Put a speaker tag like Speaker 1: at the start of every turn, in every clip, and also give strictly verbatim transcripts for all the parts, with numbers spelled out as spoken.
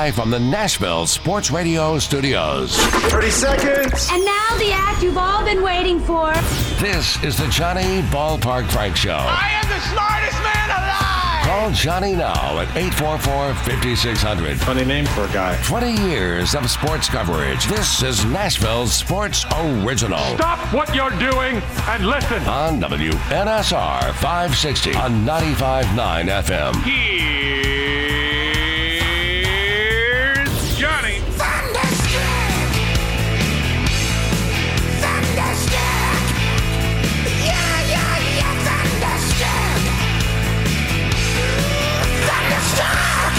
Speaker 1: live from the Nashville Sports Radio studios.
Speaker 2: thirty seconds.
Speaker 3: And now the act you've all been waiting for.
Speaker 1: This is the Johnny Ballpark Frank Show.
Speaker 4: I am the smartest man alive.
Speaker 1: Call Johnny now at eight four four, five six zero zero.
Speaker 2: Funny name for a guy.
Speaker 1: twenty years of sports coverage. This is Nashville Sports Original.
Speaker 5: Stop what you're doing and listen.
Speaker 1: On W N S R five sixty on ninety-five point nine F M.
Speaker 5: Here's Johnny.
Speaker 4: Thunderstruck. Thunderstruck. Yeah, yeah, yeah, thunderstruck. Thunderstruck.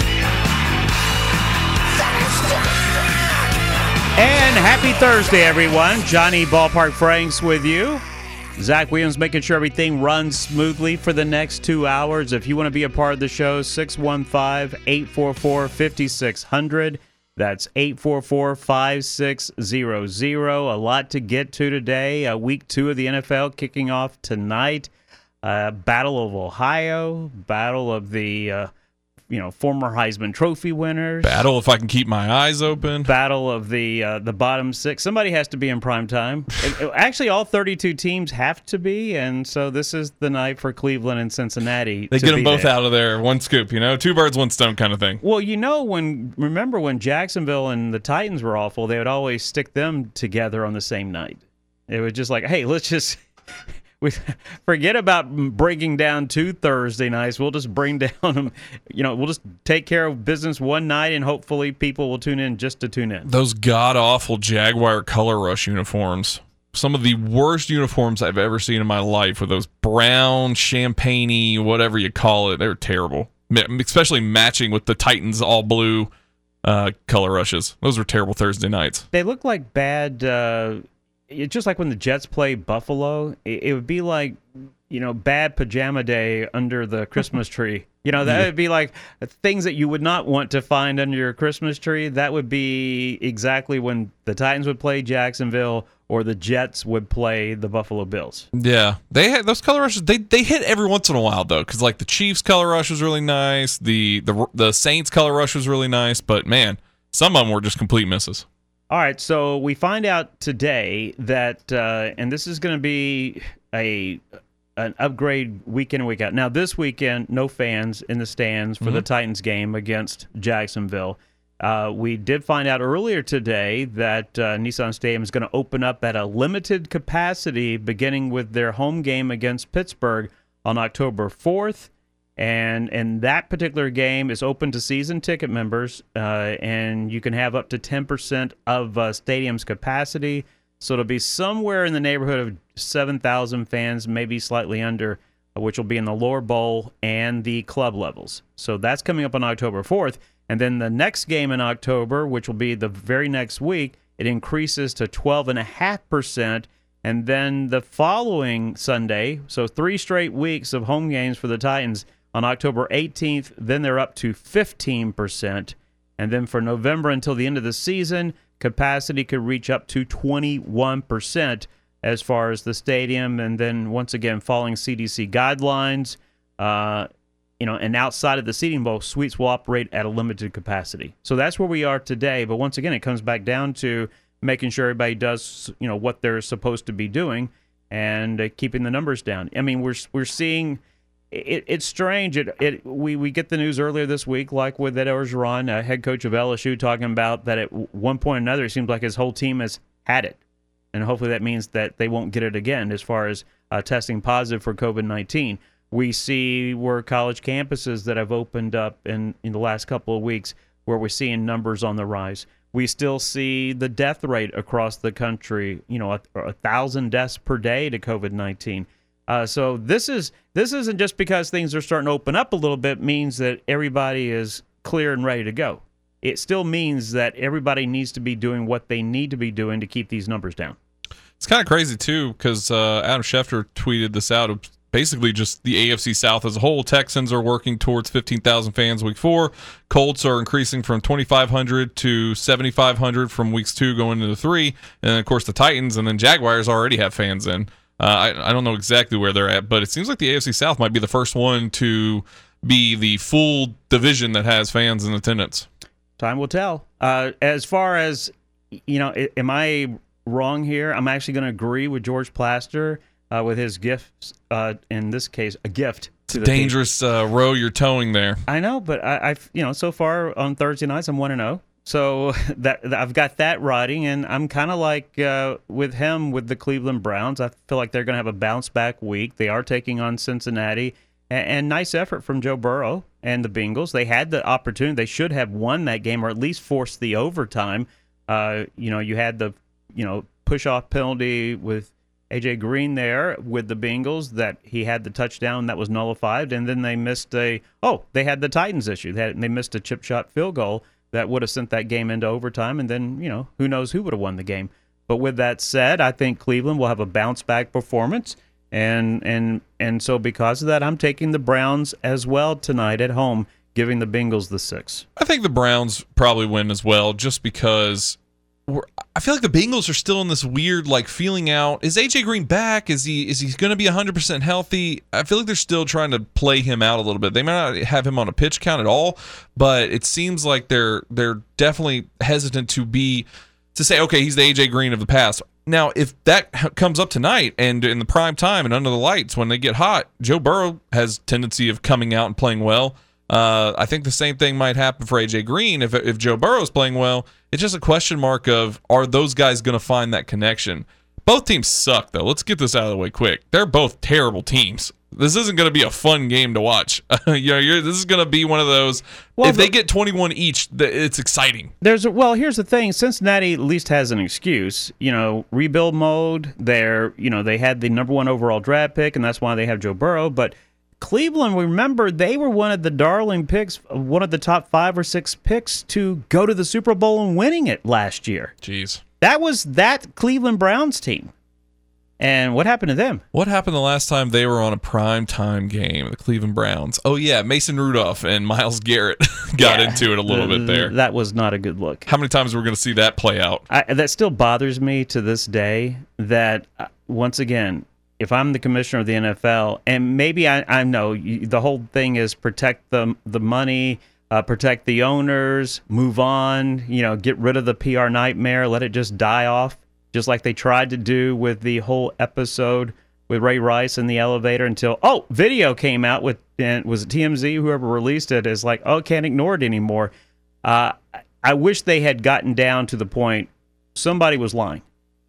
Speaker 4: Thunderstruck.
Speaker 6: And happy Thursday, everyone. Johnny Ballpark Franks with you. Zach Williams making sure everything runs smoothly for the next two hours. If you want to be a part of the show, six one five, eight four four, five six zero zero. That's eight four four, five six zero zero. A lot to get to today. Uh, week two of the N F L kicking off tonight. Uh, Battle of Ohio. Battle of the uh, you know former Heisman Trophy winners.
Speaker 7: Battle if I can keep my eyes open.
Speaker 6: Battle of the uh, the bottom six. Somebody has to be in prime time. It- it- actually, all thirty-two teams have to be, and so this is the night for Cleveland and Cincinnati.
Speaker 7: They
Speaker 6: to
Speaker 7: get them
Speaker 6: be
Speaker 7: both
Speaker 6: there.
Speaker 7: out of there. One scoop, you know? Two birds, one stone kind of thing.
Speaker 6: Well, you know, when remember when Jacksonville and the Titans were awful, they would always stick them together on the same night. It was just like, hey, let's just we forget about breaking down two Thursday nights. We'll just bring down them. You know, we'll just take care of business one night, and hopefully people will tune in just to tune in.
Speaker 7: Those god-awful Jaguar Color Rush uniforms. Some of the worst uniforms I've ever seen in my life were those brown, champagne-y, whatever you call it. They were terrible. Ma- Especially matching with the Titans all-blue uh, Color Rushes. Those were terrible Thursday nights.
Speaker 6: They look like bad. Uh, it's just like when the Jets play Buffalo. It, it would be like, you know, bad pajama day under the Christmas tree. You know, that
Speaker 7: Yeah.
Speaker 6: would be like things that you would not want to find under your Christmas tree. That would be exactly when the Titans would play Jacksonville or the Jets would play the Buffalo Bills.
Speaker 7: Yeah, they had those Color Rushes. They they hit every once in a while though, because like the Chiefs Color Rush was really nice. The the the Saints Color Rush was really nice, but man, some of them were just complete misses.
Speaker 6: All right, so we find out today that, uh, and this is going to be a an upgrade week in and week out. Now, this weekend, no fans in the stands for
Speaker 7: Mm-hmm.
Speaker 6: the Titans game against Jacksonville. Uh, we did find out earlier today that uh, Nissan Stadium is going to open up at a limited capacity beginning with their home game against Pittsburgh on October fourth. And and that particular game is open to season ticket members, uh, and you can have up to ten percent of uh, stadium's capacity. So it'll be somewhere in the neighborhood of seven thousand fans, maybe slightly under, uh, which will be in the lower bowl and the club levels. So that's coming up on October fourth. And then the next game in October, which will be the very next week, it increases to twelve point five percent. And then the following Sunday, so three straight weeks of home games for the Titans, on October eighteenth, then they're up to fifteen percent. And then for November until the end of the season, capacity could reach up to twenty-one percent as far as the stadium. And then once again, following C D C guidelines, uh, you know, and outside of the seating bowl, suites will operate at a limited capacity. So that's where we are today. But once again, it comes back down to making sure everybody does, you know, what they're supposed to be doing and uh, keeping the numbers down. I mean, we're we're seeing. It, it's strange. It, it we, we get the news earlier this week, like with Ed Orgeron, uh, head coach of L S U, talking about that at one point or another, it seems like his whole team has had it. And hopefully that means that they won't get it again as far as uh, testing positive for COVID nineteen. We see where college campuses that have opened up in, in the last couple of weeks where we're seeing numbers on the rise. We still see the death rate across the country, you know, a, a thousand deaths per day to COVID nineteen. Uh, so this is this isn't just because things are starting to open up a little bit means that everybody is clear and ready to go. It still means that everybody needs to be doing what they need to be doing to keep these numbers down.
Speaker 7: It's kind of crazy too, because uh, Adam Schefter tweeted this out of basically just the A F C South as a whole. Texans are working towards fifteen thousand fans week four. Colts are increasing from twenty-five hundred to seventy-five hundred from weeks two going into three. And then, of course, the Titans and then Jaguars already have fans in. Uh, I, I don't know exactly where they're at, but it seems like the A F C South might be the first one to be the full division that has fans in attendance.
Speaker 6: time will tell. Uh, as far as, you know, I- am I wrong here? I'm actually going to agree with George Plaster uh, with his gifts, uh, in this case, a gift. To the
Speaker 7: Dangerous uh, row you're towing there.
Speaker 6: I know, but I, I've, you know, so far on Thursday nights, I'm one and oh. So that I've got that riding, and I'm kind of like uh, with him with the Cleveland Browns. I feel like they're going to have a bounce back week. They are taking on Cincinnati, and, and nice effort from Joe Burrow and the Bengals. They had the opportunity; they should have won that game, or at least forced the overtime. Uh, you know, you had the you know push off penalty with A J Green there with the Bengals that he had the touchdown that was nullified, and then they missed a oh they had the Titans issue. They had, they missed a chip shot field goal that would have sent that game into overtime, and then, you know, who knows who would have won the game. But with that said, I think Cleveland will have a bounce-back performance, and and and so because of that, I'm taking the Browns as well tonight at home, giving the Bengals the six.
Speaker 7: I think the Browns probably win as well, just because we're, I feel like the Bengals are still in this weird, like, feeling out. Is A J Green back? Is he is he going to be one hundred percent healthy? I feel like they're still trying to play him out a little bit. They might not have him on a pitch count at all, but it seems like they're they're definitely hesitant to be to say, okay, he's the A J Green of the past. Now, if that comes up tonight and in the prime time and under the lights when they get hot, Joe Burrow has tendency of coming out and playing well. Uh, I think the same thing might happen for A J Green if if Joe Burrow's playing well. It's just a question mark of, are those guys going to find that connection? Both teams suck, though. Let's get this out of the way quick. They're both terrible teams. This isn't going to be a fun game to watch. you know, you're, this is going to be one of those.
Speaker 6: Well,
Speaker 7: if they get twenty-one each, th- it's exciting.
Speaker 6: There's a, well, here's the thing. Cincinnati at least has an excuse. You know, rebuild mode. They're you know they had the number one overall draft pick, and that's why they have Joe Burrow, but Cleveland, remember, they were one of the darling picks, one of the top five or six picks to go to the Super Bowl and winning it last year.
Speaker 7: Jeez.
Speaker 6: That was that Cleveland Browns team. And what happened to them?
Speaker 7: What happened the last time they were on a prime time game, the Cleveland Browns? Oh, yeah, Mason Rudolph and Myles Garrett got
Speaker 6: Yeah,
Speaker 7: into it a little bit there.
Speaker 6: That was not a good look.
Speaker 7: How many times are we going to see that play out?
Speaker 6: I, that still bothers me to this day that, uh, once again, if I'm the commissioner of the N F L, and maybe I, I know you, the whole thing is protect the the money, uh, protect the owners, move on, you know, get rid of the P R nightmare, let it just die off, just like they tried to do with the whole episode with Ray Rice in the elevator until, oh, video came out with, and was it T M Z, whoever released it, is like, oh, can't ignore it anymore. Uh, I wish they had gotten down to the point somebody was lying.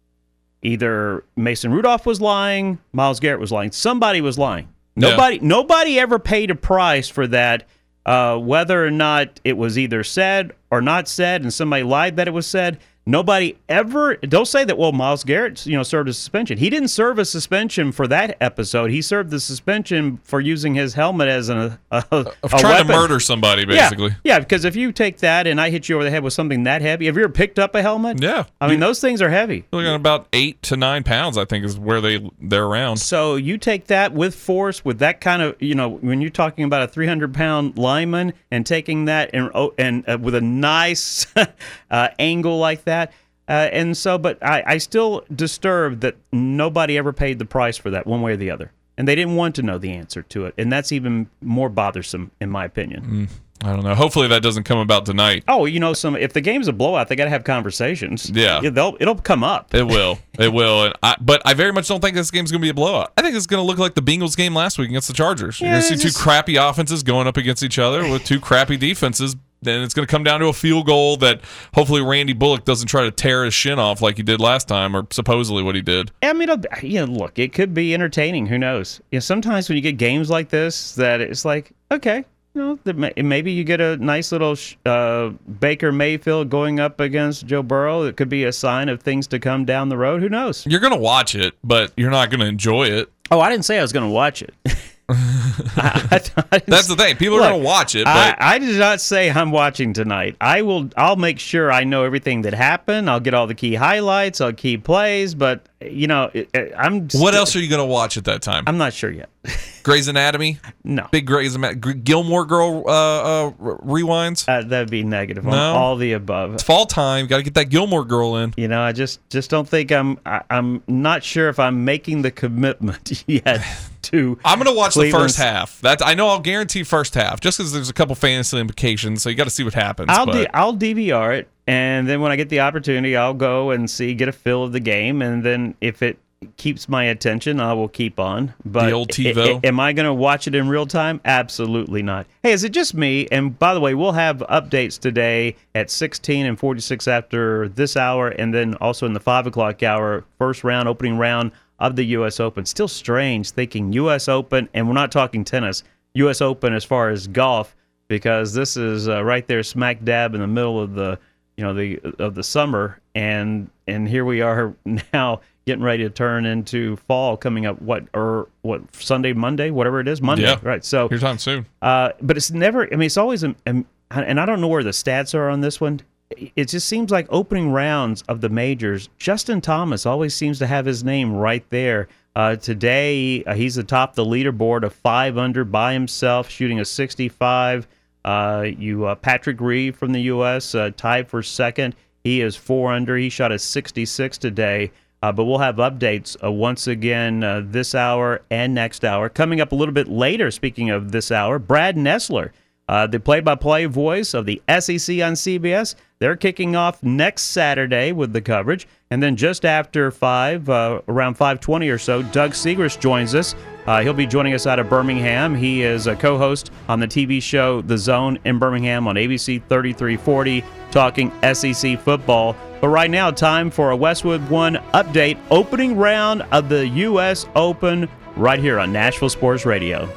Speaker 6: Either Mason Rudolph was lying, Myles Garrett was lying. Somebody was lying. Nobody, yeah. nobody ever paid a price for that, uh, whether or not it was either said or not said, and somebody lied that it was said. Nobody ever, don't say that, well, Myles Garrett, you know, served a suspension. He didn't serve a suspension for that episode. He served the suspension for using his helmet as an, a, a,
Speaker 7: of
Speaker 6: a
Speaker 7: trying
Speaker 6: weapon.
Speaker 7: to murder somebody, basically.
Speaker 6: Yeah, yeah, because if you take that and I hit you over the head with something that heavy, have you ever picked up a helmet?
Speaker 7: Yeah.
Speaker 6: I mean, those things are heavy.
Speaker 7: Looking at about eight to nine pounds, I think, is where they, they're around.
Speaker 6: So you take that with force, with that kind of, you know, when you're talking about a three hundred pound lineman and taking that and, oh, and uh, with a nice uh, angle like that, Uh, and so, but I, I still disturbed that nobody ever paid the price for that one way or the other. And they didn't want to know the answer to it. And that's even more bothersome, in my opinion.
Speaker 7: Mm, I don't know. Hopefully that doesn't come about tonight.
Speaker 6: Oh, you know, some if the game's a blowout, they got to have conversations.
Speaker 7: Yeah.
Speaker 6: They'll, it'll come up.
Speaker 7: It will. It will. And I, but I very much don't think this game's going to be a blowout. I think it's going to look like the Bengals game last week against the Chargers. You're
Speaker 6: Yeah,
Speaker 7: going to see
Speaker 6: just-
Speaker 7: two crappy offenses going up against each other with two crappy defenses. Then it's going to come down to a field goal that hopefully Randy Bullock doesn't try to tear his shin off like he did last time, or supposedly what he did.
Speaker 6: I mean, it'll, you know, look, it could be entertaining. Who knows? You know, sometimes when you get games like this, that it's like, okay, you know, that may, maybe you get a nice little uh, Baker Mayfield going up against Joe Burrow. It could be a sign of things to come down the road. Who knows?
Speaker 7: You're going to watch it, but you're not going to enjoy it.
Speaker 6: Oh, I didn't say I was going to watch it. I, I, I
Speaker 7: That's the thing. People
Speaker 6: Look,
Speaker 7: are going to watch it, but
Speaker 6: I, I did not say I'm watching tonight. I will. I'll make sure I know everything that happened. I'll get all the key highlights, all key plays. But you know, it, it, I'm.
Speaker 7: what else are you going to watch at that time?
Speaker 6: I'm not sure yet.
Speaker 7: Grey's Anatomy?
Speaker 6: No.
Speaker 7: Big Grey's Anatomy. Gilmore Girl uh, uh, rewinds?
Speaker 6: Uh, that'd be negative.
Speaker 7: No.
Speaker 6: On all the above.
Speaker 7: It's fall time. Got to get that Gilmore Girl in.
Speaker 6: You know, I just, just don't think I'm. I, I'm not sure if I'm making the commitment yet to.
Speaker 7: I'm going to watch
Speaker 6: Cleveland's.
Speaker 7: the first half. That I know. I'll guarantee first half, just because there's a couple fantasy implications. So you got to see what happens.
Speaker 6: I'll
Speaker 7: but.
Speaker 6: D- I'll D V R it, and then when I get the opportunity, I'll go and see, get a feel of the game, and then if it keeps my attention, I will keep on. But
Speaker 7: the old TiVo.
Speaker 6: I, I, am I going to watch it in real time? Absolutely not. Hey, is it just me? And by the way, we'll have updates today at sixteen and forty-six after this hour, and then also in the five o'clock hour, first round, opening round of the U S Open. Still strange thinking U S Open, and we're not talking tennis, U S Open as far as golf, because this is uh, right there smack dab in the middle of the, you know, the of the summer, and and here we are now getting ready to turn into fall coming up. What or what Sunday, Monday, whatever it is, Monday,
Speaker 7: Yeah.
Speaker 6: right? So
Speaker 7: Your time soon.
Speaker 6: Uh, but it's never. I mean, it's always. Um, and I don't know where the stats are on this one. It just seems like opening rounds of the majors, Justin Thomas always seems to have his name right there. Uh, today, uh, he's atop the leaderboard of five under by himself, shooting a sixty-five. Uh, you uh, Patrick Reed from the U S uh, tied for second. He is four under. He shot a sixty-six today. Uh, but we'll have updates uh, once again uh, this hour and next hour. Coming up a little bit later, speaking of this hour, Brad Nessler, uh, the play-by-play voice of the S E C on C B S. They're kicking off next Saturday with the coverage. And then just after five, uh, around five twenty or so, Doug Segrist joins us. Uh, he'll be joining us out of Birmingham. He is a co-host on the T V show The Zone in Birmingham on A B C thirty-three forty, talking S E C football. But right now, time for a Westwood One update. Opening round of the U S Open right here on Nashville Sports Radio.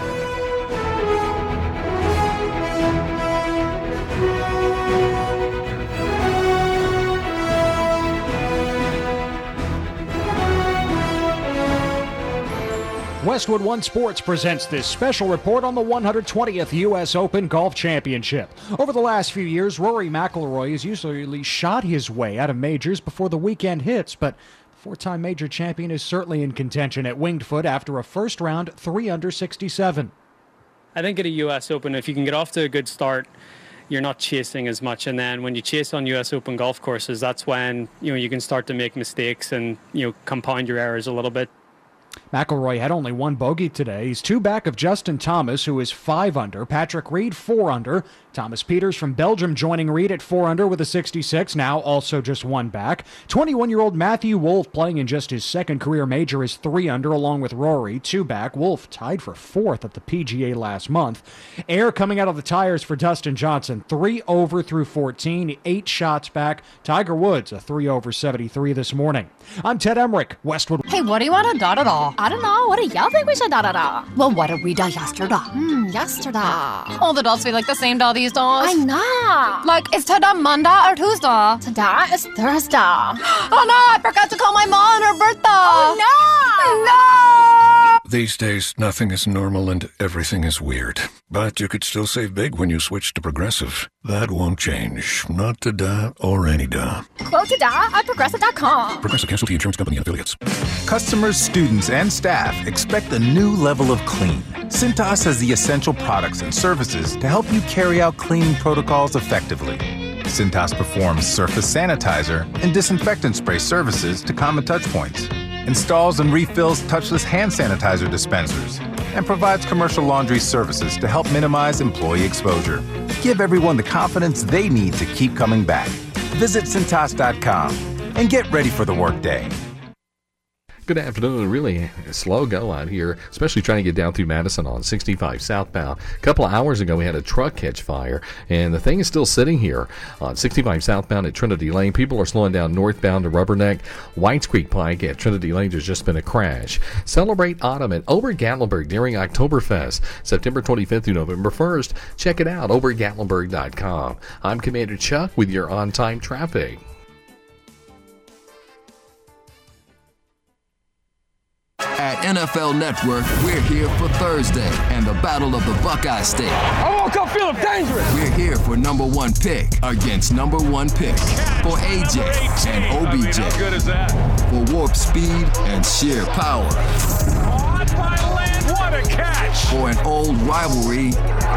Speaker 8: Westwood One Sports presents this special report on the one hundred twentieth U S Open Golf Championship. Over the last few years, Rory McIlroy has usually shot his way out of majors before the weekend hits, but the four-time major champion is certainly in contention at Winged Foot after a first round three under sixty-seven.
Speaker 9: I think at a U S Open, if you can get off to a good start, you're not chasing as much. And then when you chase on U S Open golf courses, that's when, you know, you can start to make mistakes and, you know, compound your errors a little bit.
Speaker 8: McIlroy had only one bogey today. He's two back of Justin Thomas, who is five under. Patrick Reed, four under. Thomas Pieters from Belgium joining Reed at four under with a sixty-six, now also just one back. twenty-one-year-old Matthew Wolff, playing in just his second career major, is three under, along with Rory, two back. Wolff tied for fourth at the P G A last month. Air coming out of the tires for Dustin Johnson, three over through fourteen, eight shots back. Tiger Woods, a three over seventy-three this morning. I'm Ted Emmerich, Westwood.
Speaker 10: Hey, what do you want to da-da-da? I don't know. What do y'all think we should da-da-da? Well, what did we do yesterday? Hmm, yesterday. All the dogs feel like the same dog these days. I know. Like, is today Monday or Tuesday? Today is Thursday. Oh, no, I forgot to call my mom on her birthday. Oh, no. No.
Speaker 11: These days, nothing is normal and everything is weird. But you could still save big when you switch to Progressive. That won't change. Not today or any day.
Speaker 10: Quote today at Progressive dot com.
Speaker 11: Progressive Casualty Insurance Company and affiliates.
Speaker 12: Customers, students, and staff expect a new level of clean. Cintas has the essential products and services to help you carry out cleaning protocols effectively. Cintas performs surface sanitizer and disinfectant spray services to common touchpoints, installs and refills touchless hand sanitizer dispensers, and provides commercial laundry services to help minimize employee exposure. Give everyone the confidence they need to keep coming back. Visit Cintas dot com and get ready for the workday.
Speaker 13: Good afternoon. Really a slow go out here, especially trying to get down through Madison on sixty-five southbound. A couple of hours ago, we had a truck catch fire, and the thing is still sitting here on sixty-five southbound at Trinity Lane. People are slowing down northbound to Rubberneck. Whites Creek Pike at Trinity Lane, there's just been a crash. Celebrate autumn at Ober-Gatlinburg during Oktoberfest, September twenty-fifth through November first. Check it out, Ober Gatlinburg dot com. I'm Commander Chuck with your on-time traffic.
Speaker 14: At N F L Network, we're here for Thursday and the Battle of the Buckeye State.
Speaker 4: I woke up feeling dangerous.
Speaker 14: We're here for number one pick against number one pick. For A J and O B J.
Speaker 4: How good is that?
Speaker 14: For warp speed and sheer power.
Speaker 5: my land, what a catch!
Speaker 14: For an old rivalry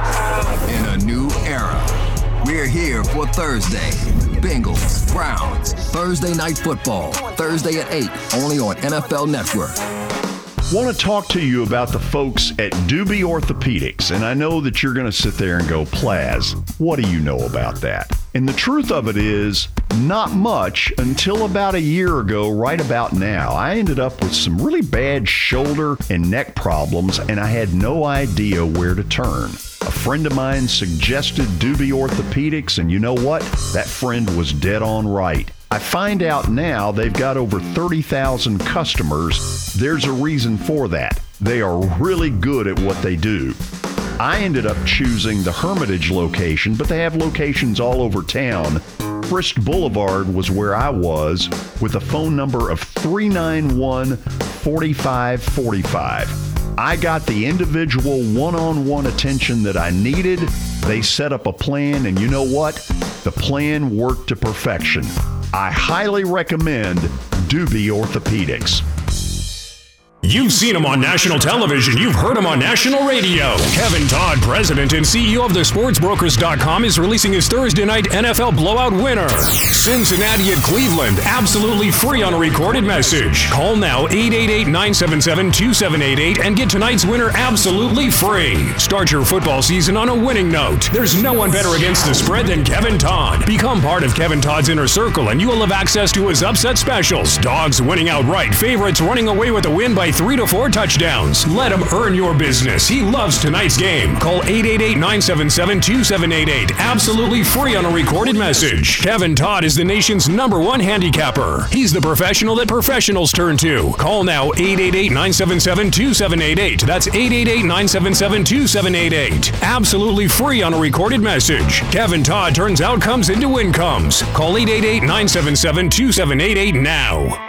Speaker 14: in a new era. We're here for Thursday. Bengals, Browns, Thursday Night Football. Thursday at eight, only on N F L Network.
Speaker 15: Want to talk to you about the folks at Doobie Orthopedics, and I know that you're going to sit there and go, Plaz, what do you know about that? And the truth of it is, not much until about a year ago, right about now. I ended up with some really bad shoulder and neck problems, and I had no idea where to turn. A friend of mine suggested Doobie Orthopedics, and you know what? That friend was dead on right. I find out now they've got over thirty thousand customers. There's a reason for that. They are really good at what they do. I ended up choosing the Hermitage location, but they have locations all over town. Frisk Boulevard was where I was, with a phone number of three nine one, four five four five. I got the individual one-on-one attention that I needed. They set up a plan, and you know what? The plan worked to perfection. I highly recommend Doobie Orthopedics.
Speaker 16: You've seen him on national television. You've heard him on national radio. Kevin Todd, president and C E O of the sports brokers dot com, is releasing his Thursday night N F L blowout winner. Cincinnati at Cleveland, absolutely free on a recorded message. Call now eight eight eight, nine seven seven, two seven eight eight and get tonight's winner absolutely free. Start your football season on a winning note. There's no one better against the spread than Kevin Todd. Become part of Kevin Todd's inner circle and you will have access to his upset specials. Dogs winning outright, favorites running away with a win by three to four touchdowns. Let him earn your business. He loves tonight's game. Call eight eight eight, nine seven seven, two seven eight eight. Absolutely free on a recorded message. Kevin Todd is the nation's number one handicapper. He's the professional that professionals turn to. Call now eight eight eight, nine seven seven, two seven eight eight. That's eight eight eight, nine seven seven, two seven eight eight. Absolutely free on a recorded message. Kevin Todd turns outcomes into incomes. Call eight eight eight, nine seven seven, two seven eight eight now.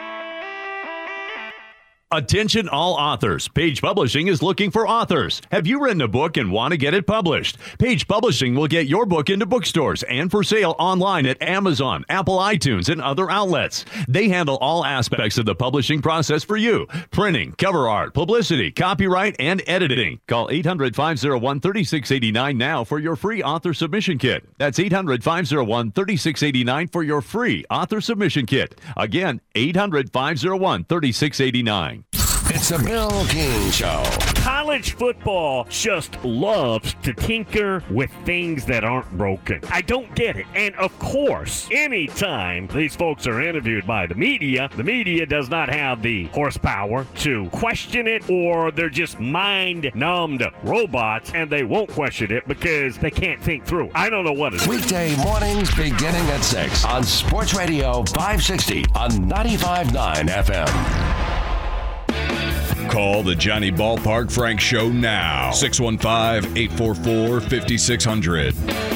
Speaker 17: Attention all authors. Page Publishing is looking for authors. Have you written a book and want to get it published? Page Publishing will get your book into bookstores and for sale online at Amazon, Apple iTunes, and other outlets. They handle all aspects of the publishing process for you. Printing, cover art, publicity, copyright, and editing. Call eight hundred, five oh one, three six eight nine now for your free author submission kit. That's eight hundred, five oh one, three six eight nine for your free author submission kit. Again, eight hundred, five oh one, three six eight nine.
Speaker 1: It's a Bill King Show.
Speaker 18: College football just loves to tinker with things that aren't broken. I don't get it. And of course, anytime these folks are interviewed by the media, the media does not have the horsepower to question it, or they're just mind-numbed robots and they won't question it because they can't think through. I don't know what it is.
Speaker 1: Weekday mornings beginning at six on Sports Radio five sixty on ninety-five point nine F M.
Speaker 19: Call the Johnny Ballpark Frank Show now. six one five, eight four four, five six zero zero.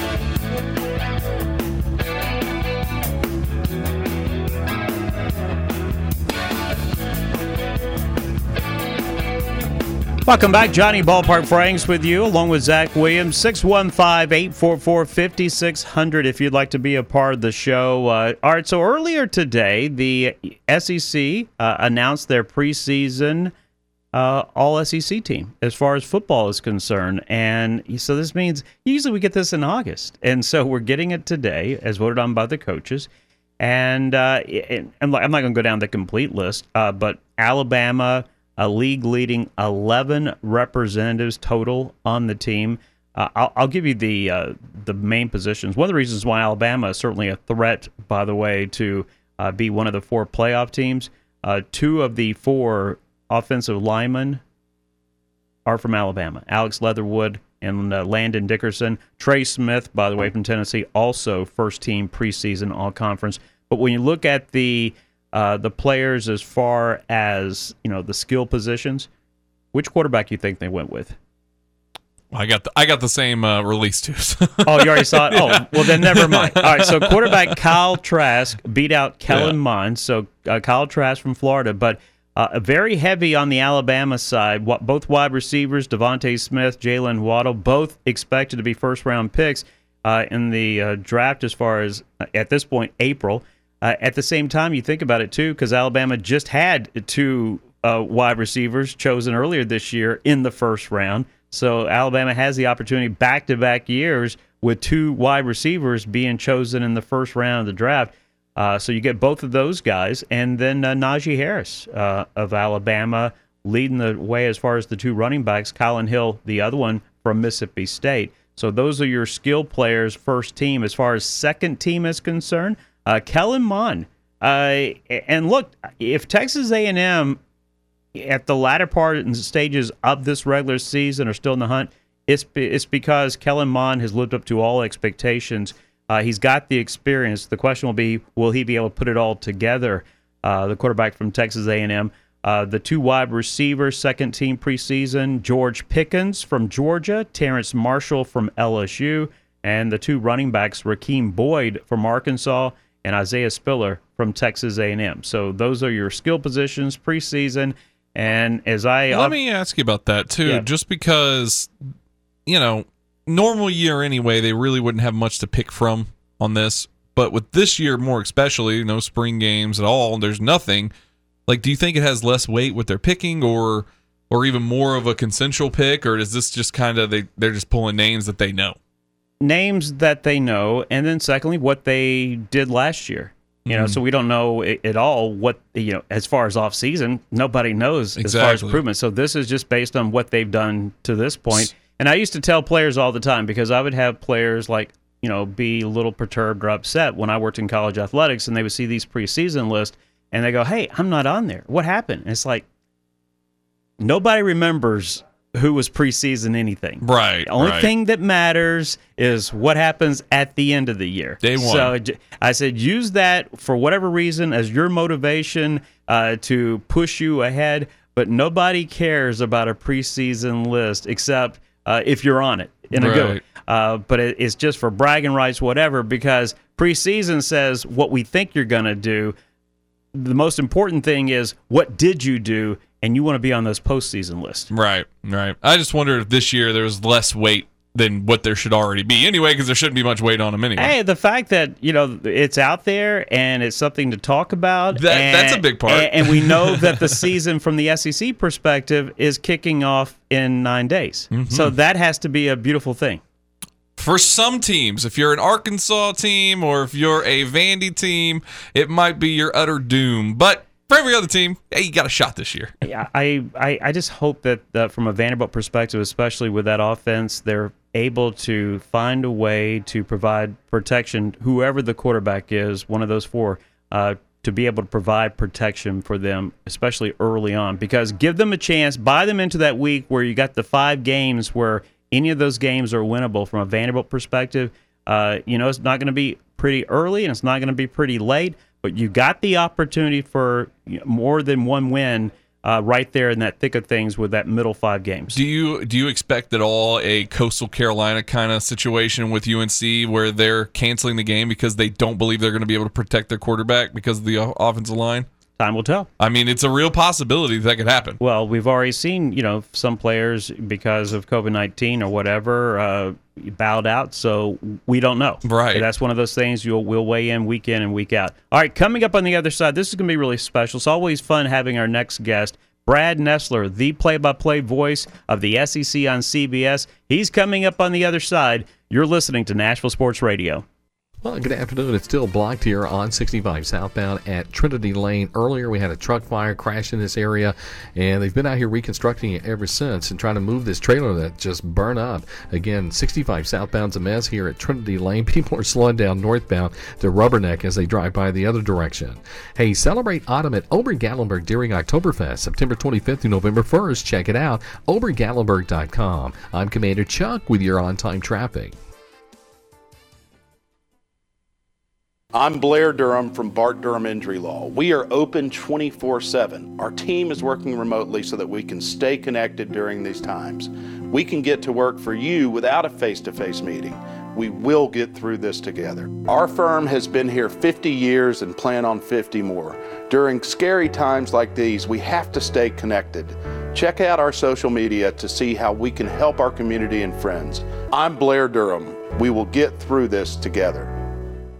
Speaker 6: Welcome back. Johnny Ballpark Franks with you, along with Zach Williams. six one five, eight four four, five six zero zero if you'd like to be a part of the show. Uh, all right, so earlier today, the S E C uh, announced their preseason uh, all-S E C team as far as football is concerned. And so this means usually we get this in August. And so we're getting it today as voted on by the coaches. And uh, I'm not going to go down the complete list, uh, but Alabama, a league-leading eleven representatives total on the team. Uh, I'll, I'll give you the uh, the main positions. One of the reasons why Alabama is certainly a threat, by the way, to uh, be one of the four playoff teams. Uh, two of the four offensive linemen are from Alabama. Alex Leatherwood and uh, Landon Dickerson. Trey Smith, by the way, from Tennessee, also first-team preseason all-conference. But when you look at the Uh, the players as far as, you know, the skill positions, which quarterback do you think they went with?
Speaker 7: I got the I got the same uh, release too.
Speaker 6: Oh, you already saw it? Oh, well, then never mind. All right, so quarterback Kyle Trask beat out Kellen yeah. Mond. So uh, Kyle Trask from Florida, but uh, very heavy on the Alabama side. What, both wide receivers, Devontae Smith, Jalen Waddle, both expected to be first-round picks uh, in the uh, draft as far as, uh, at this point, April. Uh, at the same time, you think about it, too, because Alabama just had two uh, wide receivers chosen earlier this year in the first round. So Alabama has the opportunity back-to-back years with two wide receivers being chosen in the first round of the draft. Uh, so you get both of those guys. And then uh, Najee Harris uh, of Alabama leading the way as far as the two running backs, Colin Hill, the other one from Mississippi State. So those are your skill players, first team. As far as second team is concerned, uh, Kellen Mond. Uh, and look, if Texas A and M at the latter part and stages of this regular season are still in the hunt, it's, be, it's because Kellen Mond has lived up to all expectations. Uh, he's got the experience. The question will be, will he be able to put it all together? Uh, the quarterback from Texas A and M. Uh, the two wide receivers, second team preseason, George Pickens from Georgia, Terrence Marshall from L S U, and the two running backs, Rakeem Boyd from Arkansas and Isaiah Spiller from Texas A and M. So those are your skill positions preseason. And as I
Speaker 7: let me ask you about that too, yeah. just because, you know, normal year anyway, they really wouldn't have much to pick from on this. But with this year more especially, no spring games at all, there's nothing. Like, do you think it has less weight with their picking, or or even more of a consensual pick, or is this just kind of they they're just pulling names that they know?
Speaker 6: Names that they know, and then secondly, what they did last year. You mm-hmm. know, so we don't know at all what, you know, as far as off season, nobody knows
Speaker 7: exactly.
Speaker 6: as far as improvement. So this is just based on what they've done to this point. And I used to tell players all the time, because I would have players like, you know, be a little perturbed or upset when I worked in college athletics, and they would see these preseason lists. And they go, hey, I'm not on there. What happened? And it's like, nobody remembers who was preseason anything.
Speaker 7: Right.
Speaker 6: The only
Speaker 7: right.
Speaker 6: thing that matters is what happens at the end of the year.
Speaker 7: Day one.
Speaker 6: So I said, use that for whatever reason as your motivation uh, to push you ahead. But nobody cares about a preseason list except uh, if you're on it in a
Speaker 7: right.
Speaker 6: good way. Uh, but it, it's just for bragging rights, whatever, because preseason says what we think you're going to do. The most important thing is, what did you do, and you want to be on those postseason lists.
Speaker 7: Right, right. I just wonder if this year there was less weight than what there should already be anyway, because there shouldn't be much weight on them anyway.
Speaker 6: Hey, the fact that, you know, it's out there and it's something to talk about.
Speaker 7: That,
Speaker 6: and,
Speaker 7: that's a big part.
Speaker 6: And, and we know that the season from the S E C perspective is kicking off in nine days. Mm-hmm. So that has to be a beautiful thing.
Speaker 7: For some teams, if you're an Arkansas team or if you're a Vandy team, it might be your utter doom. But for every other team, hey, you got a shot this year.
Speaker 6: Yeah, I, I, I just hope that uh, from a Vanderbilt perspective, especially with that offense, they're able to find a way to provide protection, whoever the quarterback is, one of those four, uh, to be able to provide protection for them, especially early on. Because give them a chance, buy them into that week where you got the five games where any of those games are winnable from a Vanderbilt perspective. Uh, you know, it's not going to be pretty early and it's not going to be pretty late, but you got the opportunity for you know, more than one win uh, right there in that thick of things with that middle five games.
Speaker 7: Do you do you expect at all a Coastal Carolina kind of situation with U N C where they're canceling the game because they don't believe they're going to be able to protect their quarterback because of the offensive line?
Speaker 6: Time will tell.
Speaker 7: I mean, it's a real possibility that could happen.
Speaker 6: Well, we've already seen, you know, some players because of COVID nineteen or whatever uh, bowed out, so we don't know.
Speaker 7: Right.
Speaker 6: So that's one of those things you'll we'll weigh in week in and week out. All right, coming up on the other side, this is going to be really special. It's always fun having our next guest, Brad Nessler, the play-by-play voice of the S E C on C B S. He's coming up on the other side. You're listening to Nashville Sports Radio.
Speaker 13: Well, good afternoon. It's still blocked here on sixty-five southbound at Trinity Lane. Earlier, we had a truck fire crash in this area, and they've been out here reconstructing it ever since and trying to move this trailer that just burned up. Again, sixty-five southbound's a mess here at Trinity Lane. People are slowing down northbound to Rubberneck as they drive by the other direction. Hey, celebrate autumn at Ober-Gatlinburg during Oktoberfest, September twenty-fifth through November first. Check it out, ober gatlinburg dot com. I'm Commander Chuck with your on-time traffic.
Speaker 20: I'm Blair Durham from Bart Durham Injury Law. We are open twenty-four seven. Our team is working remotely so that we can stay connected during these times. We can get to work for you without a face-to-face meeting. We will get through this together. Our firm has been here fifty years and plan on fifty more. During scary times like these, we have to stay connected. Check out our social media to see how we can help our community and friends. I'm Blair Durham. We will get through this together.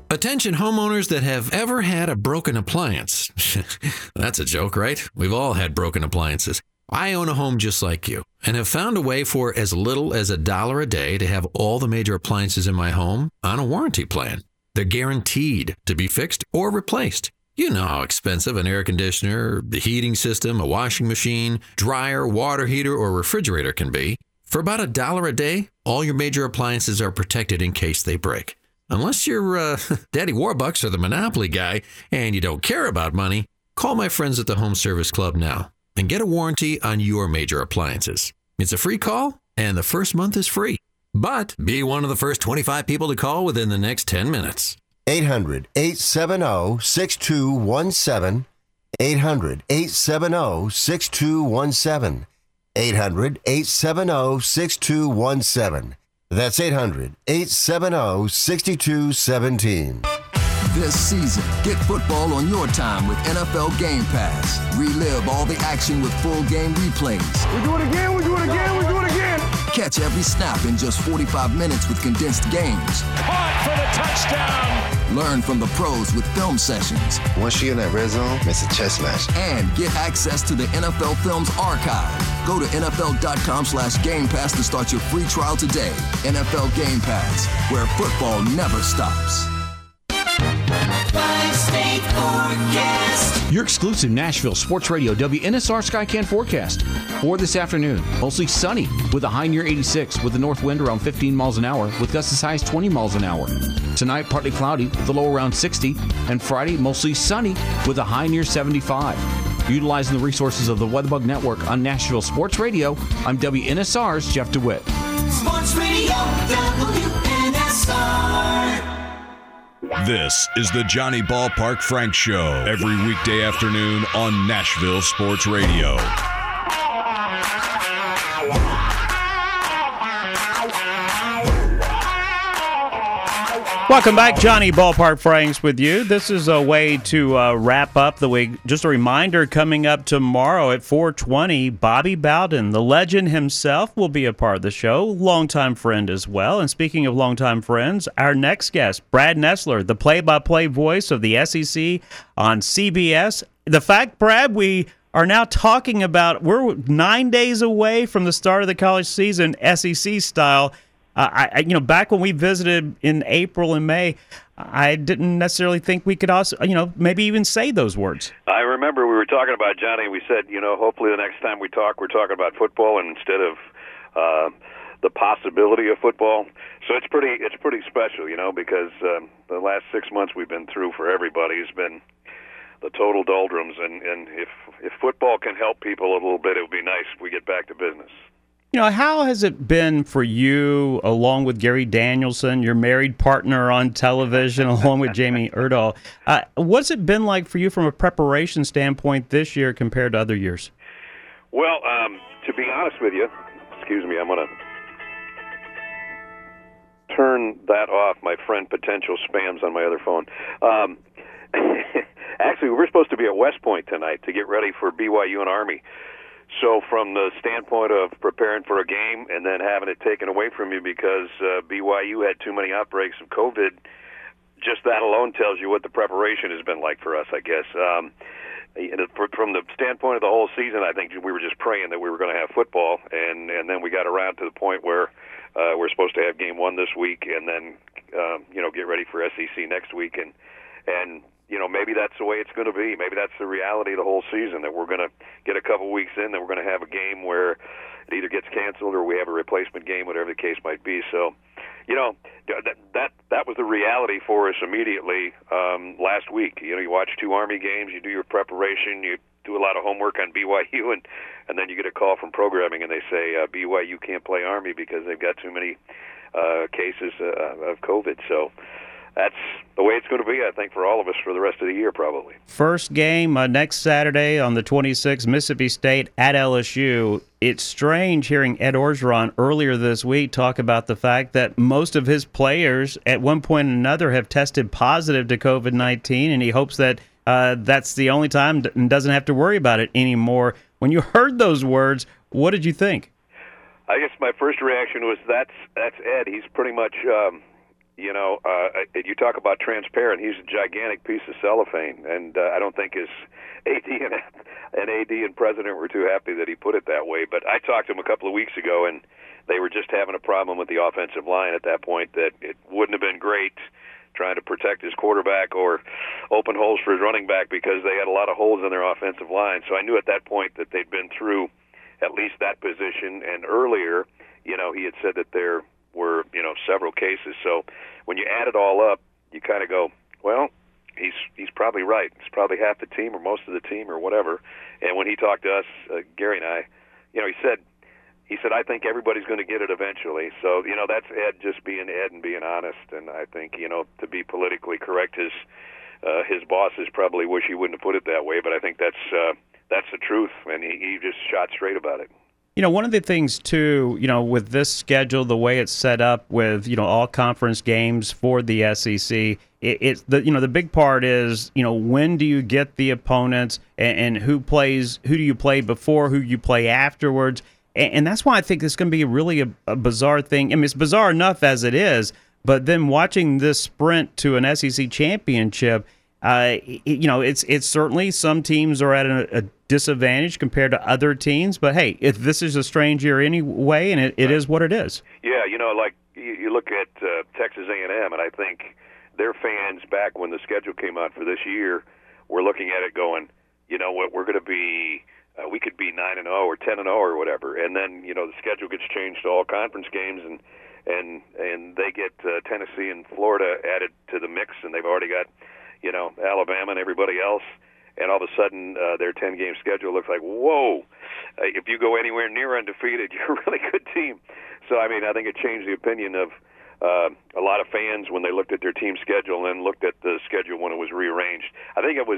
Speaker 21: Attention homeowners that have ever had a broken appliance. That's a joke, right? We've all had broken appliances. I own a home just like you and have found a way for as little as a dollar a day to have all the major appliances in my home on a warranty plan. They're guaranteed to be fixed or replaced. You know how expensive an air conditioner, the heating system, a washing machine, dryer, water heater, or refrigerator can be. For about a dollar a day, all your major appliances are protected in case they break. Unless you're uh, Daddy Warbucks or the Monopoly guy and you don't care about money, call my friends at the Home Service Club now and get a warranty on your major appliances. It's a free call, and the first month is free. But be one of the first twenty-five people to call within the next ten minutes.
Speaker 22: eight hundred, eight seven zero, six two one seven. eight hundred, eight seven zero, six two one seven. eight hundred, eight seven zero, six two one seven. That's eight hundred, eight seven zero, six two one seven.
Speaker 14: This season, get football on your time with N F L Game Pass. Relive all the action with full game replays.
Speaker 4: We do it again, we do it again, we do it again.
Speaker 14: Catch every snap in just forty-five minutes with condensed games.
Speaker 5: Caught for the touchdown.
Speaker 14: Learn from the pros with film sessions.
Speaker 2: Once you're in that red zone, it's a chess match.
Speaker 14: And get access to the N F L Films archive. Go to nfl.com slash Game Pass to start your free trial today. N F L Game Pass, where football never stops.
Speaker 23: Five-state forecast. Your exclusive Nashville Sports Radio W N S R Skycan forecast for this afternoon. Mostly sunny with a high near eighty-six with a north wind around fifteen miles an hour with gusts as high as twenty miles an hour. Tonight, partly cloudy with a low around sixty. And Friday, mostly sunny with a high near seventy-five. Utilizing the resources of the WeatherBug Network on Nashville Sports Radio, I'm W N S R's Jeff DeWitt. Sports Radio W N S R.
Speaker 19: This is the Johnny Ballpark Frank Show every weekday afternoon on Nashville Sports Radio.
Speaker 6: Welcome back, Johnny Ballpark Franks with you. This is a way to uh, wrap up the week. Just a reminder, coming up tomorrow at four twenty, Bobby Bowden, the legend himself, will be a part of the show. Longtime friend as well. And speaking of longtime friends, our next guest, Brad Nessler, the play-by-play voice of the S E C on C B S. The fact, Brad, we are now talking about, we're nine days away from the start of the college season, S E C style. Uh, I, you know, back when we visited in April and May, I didn't necessarily think we could also, you know, maybe even say those words.
Speaker 24: I remember we were talking about Johnny, and we said, you know, hopefully the next time we talk, we're talking about football and instead of uh, the possibility of football. So it's pretty, it's pretty special, you know, because um, the last six months we've been through for everybody has been the total doldrums, and, and if if football can help people a little bit, it would be nice if we get back to business.
Speaker 6: You know, how has it been for you, along with Gary Danielson, your married partner on television, along with Jamie Erdahl? Uh, what's it been like for you from a preparation standpoint this year compared to other years?
Speaker 24: Well, um, to be honest with you, excuse me, I'm going to turn that off. My friend potential spams on my other phone. Um, actually, we're supposed to be at West Point tonight to get ready for B Y U and Army. So from the standpoint of preparing for a game and then having it taken away from you because uh, B Y U had too many outbreaks of COVID, just that alone tells you what the preparation has been like for us, I guess. Um, from the standpoint of the whole season, I think we were just praying that we were going to have football, and, and then we got around to the point where uh, we're supposed to have game one this week and then um, you know get ready for S E C next week. And and you know, maybe that's the way it's going to be. Maybe that's the reality of the whole season, that we're going to get a couple weeks in, that we're going to have a game where it either gets canceled or we have a replacement game, whatever the case might be. So, you know, that that that was the reality for us immediately um, last week. You know, you watch two Army games, you do your preparation, you do a lot of homework on B Y U, and, and then you get a call from programming, and they say uh, B Y U can't play Army because they've got too many uh, cases uh, of COVID. So that's the way it's going to be, I think, for all of us for the rest of the year, probably.
Speaker 6: First game uh, next Saturday on the twenty-sixth, Mississippi State at L S U. It's strange hearing Ed Orgeron earlier this week talk about the fact that most of his players at one point or another have tested positive to COVID nineteen, and he hopes that uh, that's the only time and doesn't have to worry about it anymore. When you heard those words, what did you think?
Speaker 24: I guess my first reaction was that's that's Ed. He's pretty much um, you know, uh, you talk about transparent. He's a gigantic piece of cellophane, and uh, I don't think his A D and, and A D and president were too happy that he put it that way. But I talked to him a couple of weeks ago, and they were just having a problem with the offensive line at that point, that it wouldn't have been great trying to protect his quarterback or open holes for his running back because they had a lot of holes in their offensive line. So I knew at that point that they'd been through at least that position. And earlier, you know, he had said that there were, you know, several cases. So when you add it all up, you kind of go, well, he's he's probably right. It's probably half the team or most of the team or whatever. And when he talked to us, uh, Gary and I, you know, he said, He said, I think everybody's going to get it eventually. So, you know, that's Ed just being Ed and being honest. And I think, you know, to be politically correct, his uh, his bosses probably wish he wouldn't have put it that way. But I think that's uh, that's the truth. And he, he just shot straight about it.
Speaker 6: You know, one of the things, too, you know, with this schedule, the way it's set up with, you know, all conference games for the S E C, it, it's the, you know, the big part is, you know, when do you get the opponents and, and who plays, who do you play before, who you play afterwards? And that's why I think it's going to be really a, a bizarre thing. I mean, it's bizarre enough as it is, but then watching this sprint to an S E C championship, uh, it, you know, it's it's certainly some teams are at a, a disadvantage compared to other teams. But hey, if this is a strange year anyway, and it, it is what it is.
Speaker 24: Yeah, you know, like you, you look at uh, Texas A and M, and I think their fans back when the schedule came out for this year were looking at it going, you know what, we're going to be. Uh, we could be nine and zero or ten and zero or whatever, and then you know the schedule gets changed to all conference games, and and and they get uh, Tennessee and Florida added to the mix, and they've already got you know Alabama and everybody else, and all of a sudden uh, their ten game schedule looks like whoa. Uh, if you go anywhere near undefeated, you're a really good team. So I mean, I think it changed the opinion of uh, a lot of fans when they looked at their team schedule and looked at the schedule when it was rearranged. I think it was.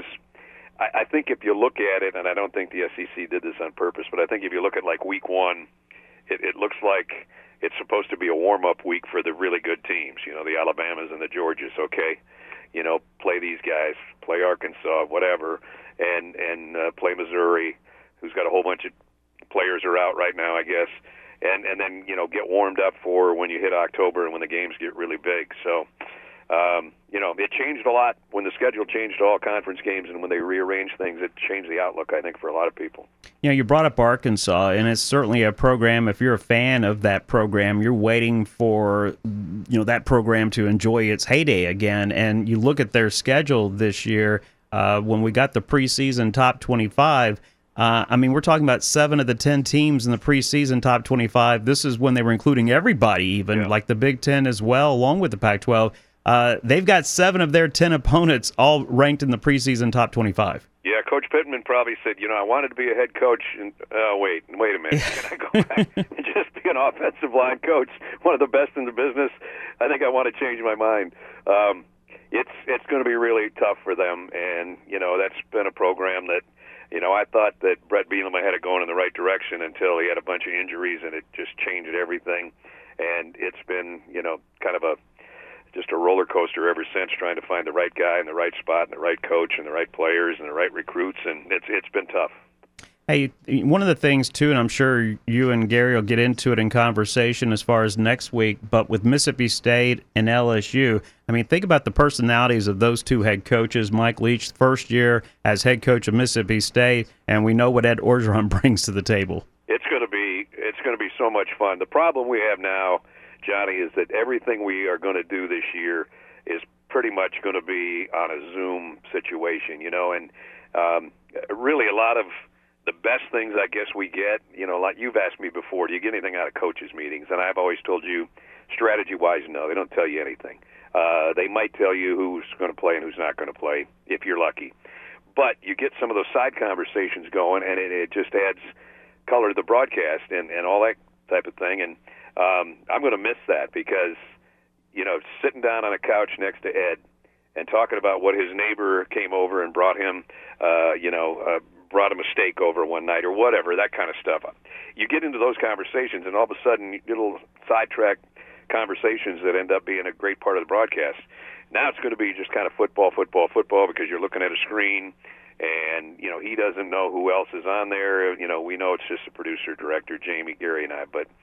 Speaker 24: I think if you look at it, and I don't think the S E C did this on purpose, but I think if you look at like week one, it, it looks like it's supposed to be a warm-up week for the really good teams, you know, the Alabamas and the Georgias, okay? You know, play these guys, play Arkansas, whatever, and, and uh, play Missouri, who's got a whole bunch of players are out right now, I guess, and, and then, you know, get warmed up for when you hit October and when the games get really big. So, Um, you know, it changed a lot when the schedule changed to all conference games, and when they rearranged things, it changed the outlook, I think, for a lot of people.
Speaker 6: You know, you brought up Arkansas, and it's certainly a program, if you're a fan of that program, you're waiting for, you know, that program to enjoy its heyday again. And you look at their schedule this year, uh, when we got the preseason top twenty-five, uh, I mean, we're talking about seven of the ten teams in the preseason top twenty-five. This is when they were including everybody, even, yeah. like the Big Ten as well, along with the Pac twelve. Uh, they've got seven of their ten opponents all ranked in the preseason top twenty-five.
Speaker 24: Yeah, Coach Pittman probably said, you know, I wanted to be a head coach. And oh, uh, wait, wait a minute. Can I go back and just be an offensive line coach, one of the best in the business? I think I want to change my mind. Um, it's it's going to be really tough for them, and, you know, that's been a program that, you know, I thought that Brett Bielema had it going in the right direction until he had a bunch of injuries, and it just changed everything. And it's been, you know, kind of a just a roller coaster ever since, trying to find the right guy in the right spot and the right coach and the right players and the right recruits, and it's it's been tough.
Speaker 6: Hey, one of the things, too, and I'm sure you and Gary will get into it in conversation as far as next week, but with Mississippi State and L S U, I mean, think about the personalities of those two head coaches. Mike Leach, first year as head coach of Mississippi State, and we know what Ed Orgeron brings to the table.
Speaker 24: It's going to be it's going to be so much fun. The problem we have now, Johnny, is that everything we are going to do this year is pretty much going to be on a Zoom situation, you know, and um, really a lot of the best things I guess we get, you know, like you've asked me before, do you get anything out of coaches' meetings? And I've always told you, strategy-wise, no, they don't tell you anything. Uh, they might tell you who's going to play and who's not going to play, if you're lucky. But you get some of those side conversations going, and it, it just adds color to the broadcast and, and all that type of thing. And Um, I'm going to miss that because, you know, sitting down on a couch next to Ed and talking about what his neighbor came over and brought him, uh, you know, uh, brought him a steak over one night or whatever, that kind of stuff. You get into those conversations, and all of a sudden, little sidetrack conversations that end up being a great part of the broadcast. Now it's going to be just kind of football, football, football, because you're looking at a screen, and, you know, he doesn't know who else is on there. You know, we know it's just the producer, director, Jamie, Gary, and I, but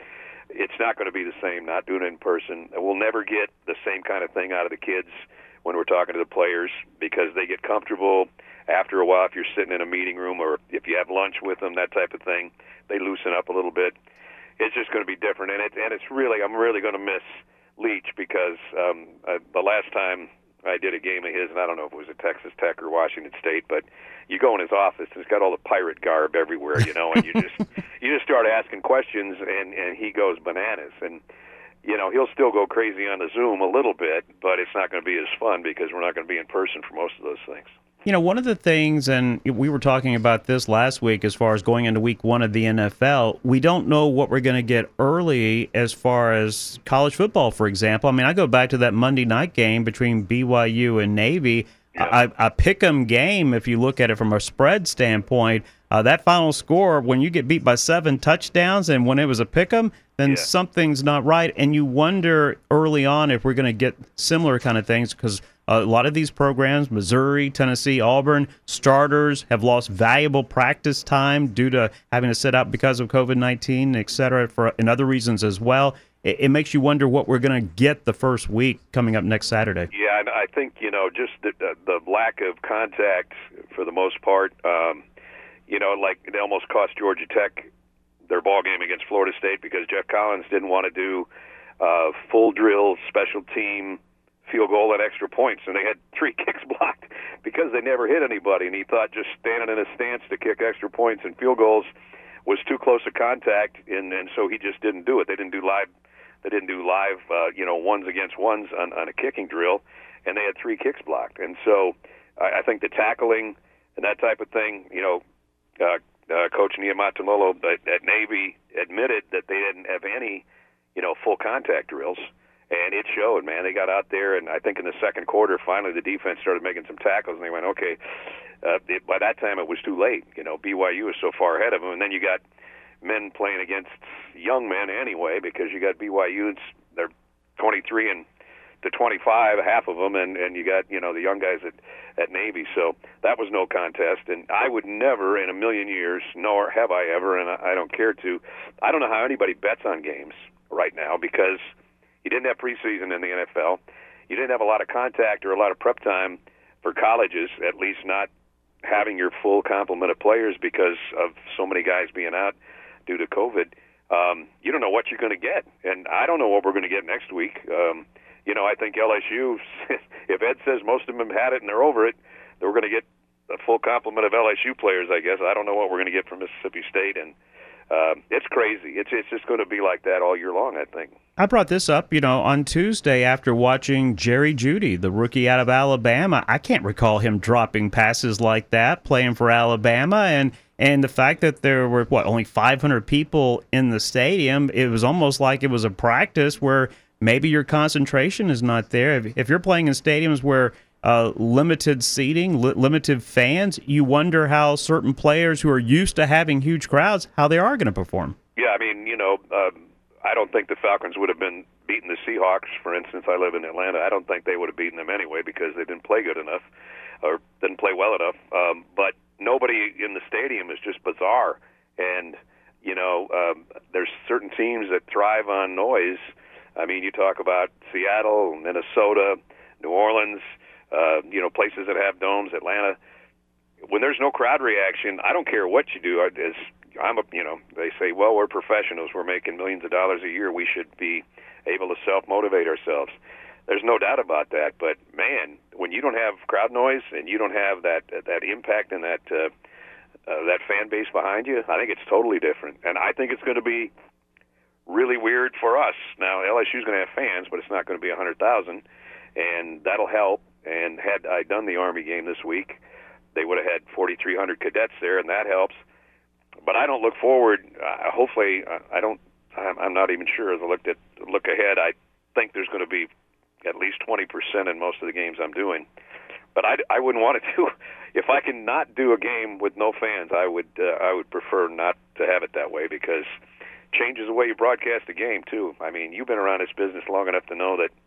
Speaker 24: it's not going to be the same not doing it in person. We'll never get the same kind of thing out of the kids when we're talking to the players because they get comfortable after a while. If you're sitting in a meeting room or if you have lunch with them, that type of thing, they loosen up a little bit. It's just going to be different, and it and it's really I'm really going to miss Leach because um, uh, the last time I did a game of his, and I don't know if it was at Texas Tech or Washington State, but you go in his office and it's got all the pirate garb everywhere, you know, and you just you just start asking questions, and and he goes bananas, and you know he'll still go crazy on the Zoom a little bit, but it's not going to be as fun because we're not going to be in person for most of those things.
Speaker 6: You know, one of the things, and we were talking about this last week as far as going into week one of the N F L, we don't know what we're going to get early as far as college football, for example. I mean, I go back to that Monday night game between B Y U and Navy. Yeah. A, a pick-em game, if you look at it from a spread standpoint, uh, that final score, when you get beat by seven touchdowns and when it was a pick-em, then yeah. something's not right. And you wonder early on if we're going to get similar kind of things because a lot of these programs, Missouri, Tennessee, Auburn, starters have lost valuable practice time due to having to sit out because of COVID nineteen, et cetera, for, and other reasons as well. It, it makes you wonder what we're going to get the first week coming up next Saturday.
Speaker 24: Yeah, and I think, you know, just the, the, the lack of contact for the most part, um, you know, like it almost cost Georgia Tech their ball game against Florida State because Jeff Collins didn't want to do uh, full drill, special team, field goal and extra points, and they had three kicks blocked because they never hit anybody, and he thought just standing in a stance to kick extra points and field goals was too close a contact, and, and so he just didn't do it. They didn't do live, they didn't do live, uh, you know, ones against ones on, on a kicking drill, and they had three kicks blocked. And so I, I think the tackling and that type of thing, you know, uh, uh, Coach Niumatalolo at, at Navy admitted that they didn't have any, you know, full contact drills. And it showed, man. They got out there, and I think in the second quarter, finally the defense started making some tackles, and they went, okay. Uh, it, by that time, it was too late. You know, B Y U was so far ahead of them, and then you got men playing against young men anyway, because you got B Y U, they're twenty-three and to twenty-five, half of them, and, and you got, you know, the young guys at, at Navy. So that was no contest, and I would never in a million years, nor have I ever, and I, I don't care to, I don't know how anybody bets on games right now because you didn't have preseason in the N F L. You didn't have a lot of contact or a lot of prep time for colleges, at least not having your full complement of players because of so many guys being out due to COVID. Um, you don't know what you're going to get, and I don't know what we're going to get next week. Um, you know, I think L S U, if Ed says most of them have had it and they're over it, then we're going to get a full complement of L S U players, I guess. I don't know what we're going to get from Mississippi State, and Uh, it's crazy. It's it's just going to be like that all year long, I think.
Speaker 6: I brought this up, you know, on Tuesday after watching Jerry Jeudy, the rookie out of Alabama. I can't recall him dropping passes like that, playing for Alabama, and and the fact that there were, what, only five hundred people in the stadium, it was almost like it was a practice where maybe your concentration is not there. If, if you're playing in stadiums where Uh, limited seating, li- limited fans, you wonder how certain players who are used to having huge crowds, how they are going to perform.
Speaker 24: Yeah, I mean, you know, um, I don't think the Falcons would have been beating the Seahawks, for instance. I live in Atlanta. I don't think they would have beaten them anyway because they didn't play good enough or didn't play well enough. Um, but nobody in the stadium is just bizarre. And, you know, um, there's certain teams that thrive on noise. I mean, you talk about Seattle, Minnesota, New Orleans, Uh, you know, places that have domes, Atlanta. When there's no crowd reaction, I don't care what you do. I, as I'm a, you know, they say, well, we're professionals. We're making millions of dollars a year. We should be able to self-motivate ourselves. There's no doubt about that. But man, when you don't have crowd noise and you don't have that that impact and that uh, uh, that fan base behind you, I think it's totally different. And I think it's going to be really weird for us. Now, L S U's going to have fans, but it's not going to be one hundred thousand, and that'll help. And had I done the Army game this week, they would have had forty-three hundred cadets there, and that helps. But I don't look forward. Uh, hopefully, uh, I don't. I'm, I'm not even sure. As I looked at look ahead, I think there's going to be at least twenty percent in most of the games I'm doing. But I, I wouldn't want to do. If I can not do a game with no fans, I would. Uh, I would prefer not to have it that way because it changes the way you broadcast a game too. I mean, you've been around this business long enough to know that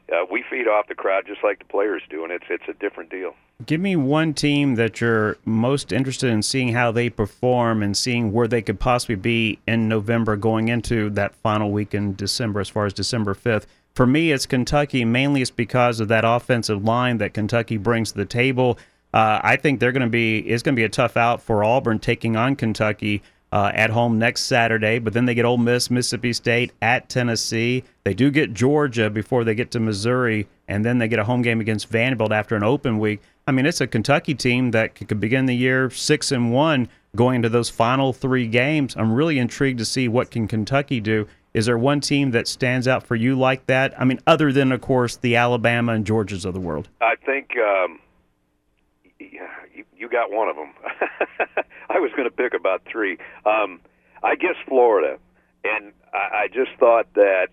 Speaker 24: uh, we feed off the crowd just like the players do, and it's it's a different deal.
Speaker 6: Give me one team that you're most interested in seeing how they perform and seeing where they could possibly be in November going into that final week in December as far as December fifth. For me, it's Kentucky. Mainly it's because of that offensive line that Kentucky brings to the table. Uh, I think they're going to be it's going to be a tough out for Auburn taking on Kentucky uh, at home next Saturday. But then they get Ole Miss, Mississippi State, at Tennessee. They do get Georgia before they get to Missouri, and then they get a home game against Vanderbilt after an open week. I mean, it's a Kentucky team that could begin the year six and one going into those final three games. I'm really intrigued to see what can Kentucky do. Is there one team that stands out for you like that? I mean, other than, of course, the Alabama and Georgias of the world.
Speaker 24: I think um, you, you got one of them. I was going to pick about three. Um, I guess Florida. And I, I just thought that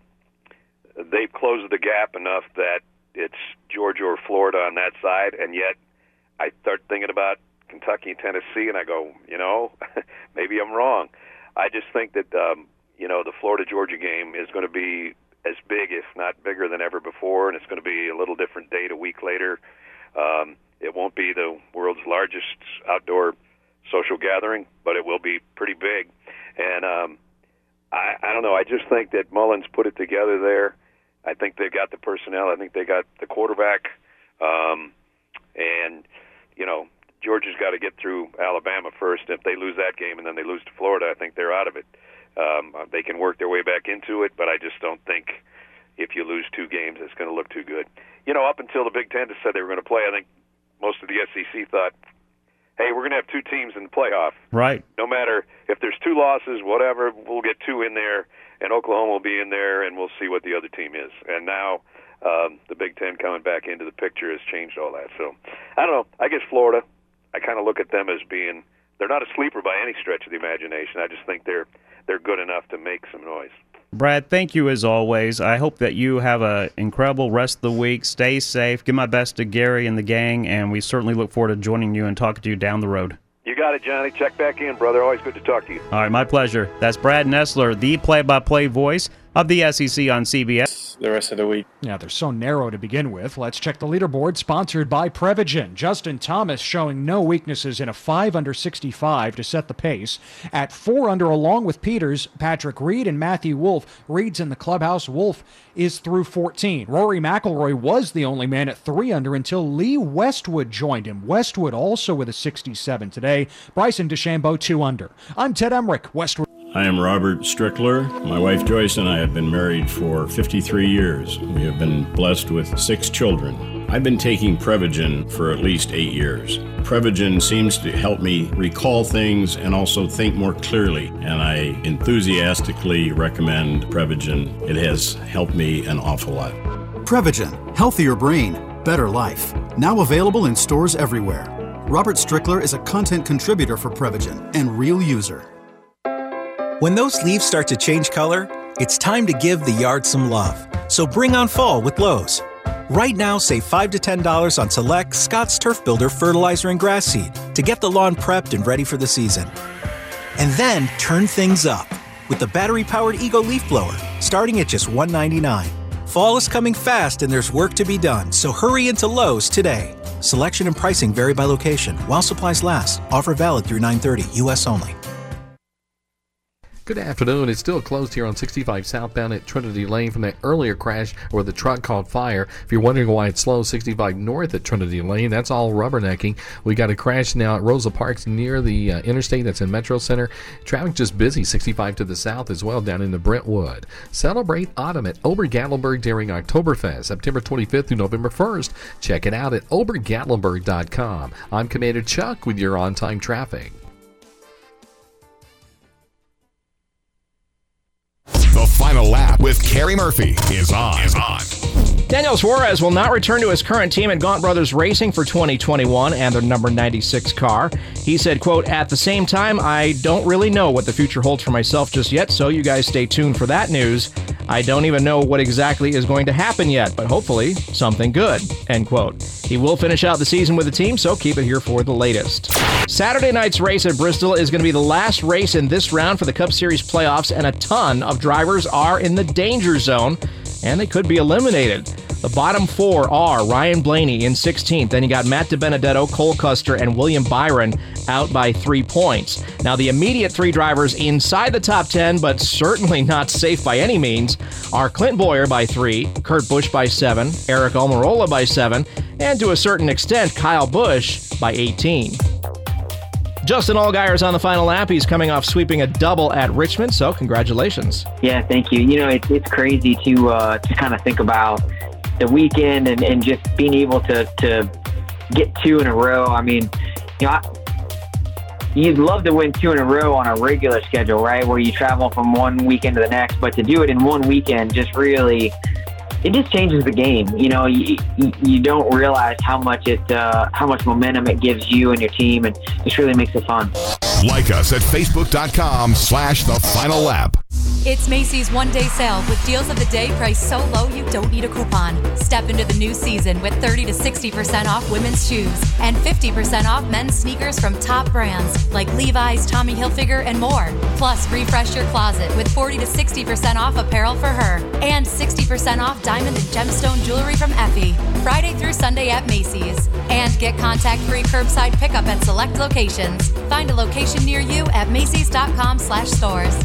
Speaker 24: they've closed the gap enough that it's Georgia or Florida on that side, and yet I start thinking about Kentucky and Tennessee, and I go, you know, maybe I'm wrong. I just think that, um, you know, the Florida-Georgia game is going to be as big, if not bigger than ever before, and it's going to be a little different date a week later. Um, it won't be the world's largest outdoor social gathering, but it will be pretty big. And um, I, I don't know, I just think that Mullins put it together there. I think they've got the personnel. I think they got the quarterback. Um, and, you know, Georgia's got to get through Alabama first. If they lose that game and then they lose to Florida, I think they're out of it. Um, they can work their way back into it, but I just don't think if you lose two games, it's going to look too good. You know, up until the Big Ten said they were going to play, I think most of the S E C thought, hey, we're going to have two teams in the playoff.
Speaker 6: Right.
Speaker 24: No matter if there's two losses, whatever, we'll get two in there, and Oklahoma will be in there, and we'll see what the other team is. And now um, the Big Ten coming back into the picture has changed all that. So, I don't know. I guess Florida, I kind of look at them as being, they're not a sleeper by any stretch of the imagination. I just think they're they're good enough to make some noise.
Speaker 6: Brad, thank you as always. I hope that you have an incredible rest of the week. Stay safe. Give my best to Gary and the gang, and we certainly look forward to joining you and talking to you down the road.
Speaker 24: You got it, Johnny. Check back in, brother. Always good to talk to you.
Speaker 6: All right, my pleasure. That's Brad Nessler, the play-by-play voice of the S E C on C B S.
Speaker 3: The rest of the week.
Speaker 8: Yeah, they're so narrow to begin with. Let's check the leaderboard, sponsored by Prevagen. Justin Thomas showing no weaknesses in a five under sixty-five to set the pace. At four under, along with Peters, Patrick Reed and Matthew Wolf. Reed's in the clubhouse. Wolf is through fourteen. Rory McIlroy was the only man at three under until Lee Westwood joined him. Westwood also with a sixty-seven today. Bryson DeChambeau, two under. I'm Ted Emmerich, Westwood.
Speaker 9: I am Robert Strickler. My wife Joyce and I have been married for fifty-three years. We have been blessed with six children. I've been taking Prevagen for at least eight years. Prevagen seems to help me recall things and also think more clearly, and I enthusiastically recommend Prevagen. It has helped me an awful lot.
Speaker 10: Prevagen, healthier brain, better life. Now available in stores everywhere. Robert Strickler is a content contributor for Prevagen and real user.
Speaker 25: When those leaves start to change color, it's time to give the yard some love. So bring on fall with Lowe's. Right now, save five to ten dollars on select Scott's Turf Builder fertilizer and grass seed to get the lawn prepped and ready for the season. And then turn things up with the battery-powered Ego Leaf Blower, starting at just one hundred ninety-nine dollars. Fall is coming fast and there's work to be done, so hurry into Lowe's today. Selection and pricing vary by location while supplies last. Offer valid through nine thirty, U S only.
Speaker 13: Good afternoon. It's still closed here on sixty-five southbound at Trinity Lane from that earlier crash where the truck caught fire. If you're wondering why it's slow, sixty-five north at Trinity Lane, that's all rubbernecking. We got a crash now at Rosa Parks near the uh, interstate that's in Metro Center. Traffic just busy, sixty-five to the south as well down into Brentwood. Celebrate autumn at Ober-Gatlinburg during Oktoberfest, September twenty-fifth through November first. Check it out at ober gatlinburg dot com. I'm Commander Chuck with your on-time traffic.
Speaker 26: The Final Lap with Kerry Murphy is on. Is on.
Speaker 27: Daniel Suarez will not return to his current team at Gaunt Brothers Racing for twenty twenty-one and their number ninety-six car. He said, quote, at the same time, I don't really know what the future holds for myself just yet, so you guys stay tuned for that news. I don't even know what exactly is going to happen yet, but hopefully something good, end quote. He will finish out the season with the team, so keep it here for the latest. Saturday night's race at Bristol is going to be the last race in this round for the Cup Series playoffs, and a ton of drivers are in the danger zone, and they could be eliminated. The bottom four are Ryan Blaney in sixteenth. Then you got Matt DiBenedetto, Cole Custer, and William Byron out by three points. Now, the immediate three drivers inside the top ten, but certainly not safe by any means, are Clint Boyer by three, Kurt Busch by seven, Eric Almirola by seven, and to a certain extent, Kyle Busch by eighteen. Justin Allgaier's on the final lap. He's coming off sweeping a double at Richmond, so congratulations.
Speaker 3: Yeah, thank you. You know, it's it's crazy to uh, to kind of think about the weekend and, and just being able to, to get two in a row. I mean, you know, I, you'd love to win two in a row on a regular schedule, right, where you travel from one weekend to the next, but to do it in one weekend just really, it just changes the game. You know, you, you don't realize how much it, uh, how much momentum it gives you and your team, and just really makes it fun.
Speaker 26: Like us at facebook.com slash the final lap.
Speaker 11: It's Macy's one-day sale with deals of the day priced so low you don't need a coupon. Step into the new season with thirty to sixty percent off women's shoes and fifty percent off men's sneakers from top brands like Levi's, Tommy Hilfiger, and more. Plus, refresh your closet with forty to sixty percent off apparel for her and sixty percent off diamond and gemstone jewelry from Effie. Friday through Sunday at Macy's. And get contact-free curbside pickup at select locations. Find a location near you at Macy's.com slash stores.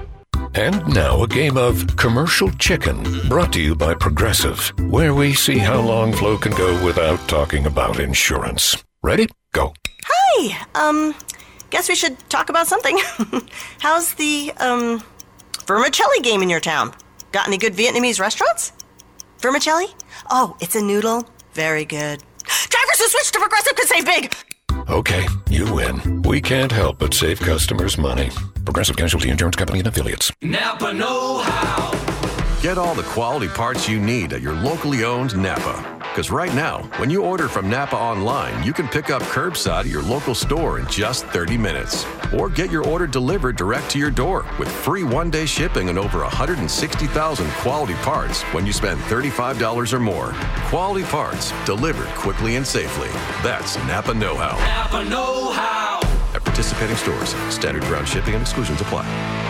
Speaker 12: And now a game of Commercial Chicken, brought to you by Progressive, where we see how long Flo can go without talking about insurance. Ready? Go.
Speaker 15: Hi! Um, guess we should talk about something. How's the, um, vermicelli game in your town? Got any good Vietnamese restaurants? Vermicelli? Oh, it's a noodle. Very good. Drivers who switch to Progressive could save big!
Speaker 12: Okay, you win. We can't help but save customers money. Progressive Casualty Insurance Company and Affiliates.
Speaker 16: Napa know-how. Get all the quality parts you need at your locally owned Napa. Because right now, when you order from Napa online, you can pick up curbside at your local store in just thirty minutes. Or get your order delivered direct to your door with free one-day shipping and over one hundred sixty thousand quality parts when you spend thirty-five dollars or more. Quality parts delivered quickly and safely. That's Napa know-how.
Speaker 15: Napa know-how.
Speaker 16: At participating stores, standard ground shipping and exclusions apply.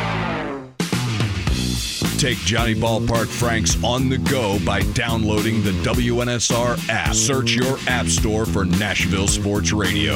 Speaker 19: Take Johnny Ballpark Franks on the go by downloading the W N S R app. Search your app store for Nashville Sports Radio.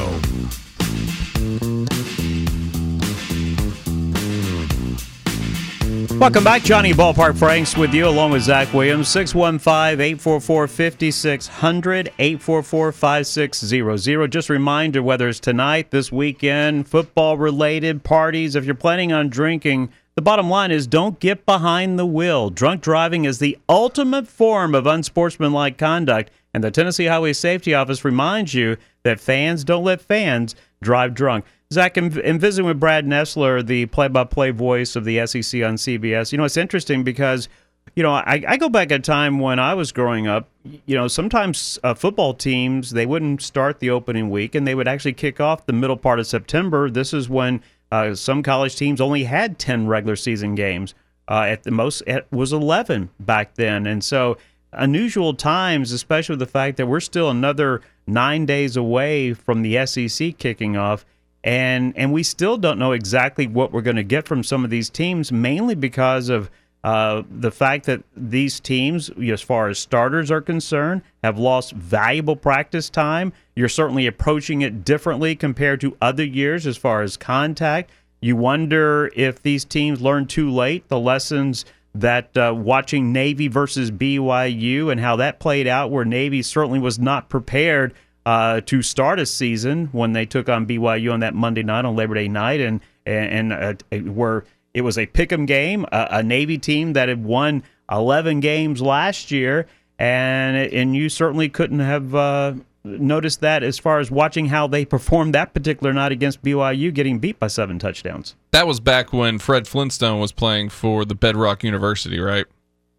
Speaker 6: Welcome back. Johnny Ballpark Franks with you, along with Zach Williams. six one five, eight four four, five six zero zero, eight four four, five six zero zero. Just a reminder, whether it's tonight, this weekend, football-related parties, if you're planning on drinking, the bottom line is don't get behind the wheel. Drunk driving is the ultimate form of unsportsmanlike conduct, and the Tennessee Highway Safety Office reminds you that fans don't let fans drive drunk. Zach, in, in visiting with Brad Nessler, the play-by-play voice of the S E C on C B S, you know, it's interesting because, you know, I, I go back a time when I was growing up, you know, sometimes uh, football teams, they wouldn't start the opening week, and they would actually kick off the middle part of September. This is when uh, some college teams only had ten regular season games. Uh, at the most, it was eleven back then. And so unusual times, especially with the fact that we're still another nine days away from the S E C kicking off. And and we still don't know exactly what we're going to get from some of these teams, mainly because of uh, the fact that these teams, as far as starters are concerned, have lost valuable practice time. You're certainly approaching it differently compared to other years as far as contact. You wonder if these teams learned too late the lessons that uh, watching Navy versus B Y U and how that played out, where Navy certainly was not prepared Uh, to start a season when they took on B Y U on that Monday night on Labor Day night, and and, and uh, where it was a pick'em game, a, a Navy team that had won eleven games last year, and and you certainly couldn't have uh, noticed that as far as watching how they performed that particular night against B Y U, getting beat by seven touchdowns.
Speaker 7: That was back when Fred Flintstone was playing for the Bedrock University, right?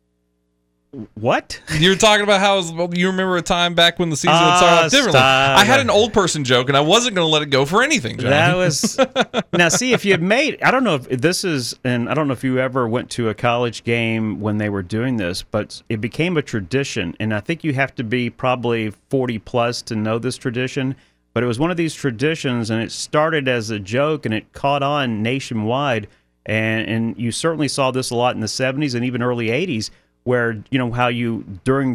Speaker 6: What?
Speaker 7: You were talking about how it was, well, you remember a time back when the season would start
Speaker 6: uh,
Speaker 7: off differently. I had an old person joke, and I wasn't going to let it go for anything, John.
Speaker 6: That was now. See, if you had made, I don't know if this is, and I don't know if you ever went to a college game when they were doing this, but it became a tradition, and I think you have to be probably forty plus to know this tradition. But it was one of these traditions, and it started as a joke, and it caught on nationwide, and and you certainly saw this a lot in the seventies and even early eighties. Where, you know, how you, during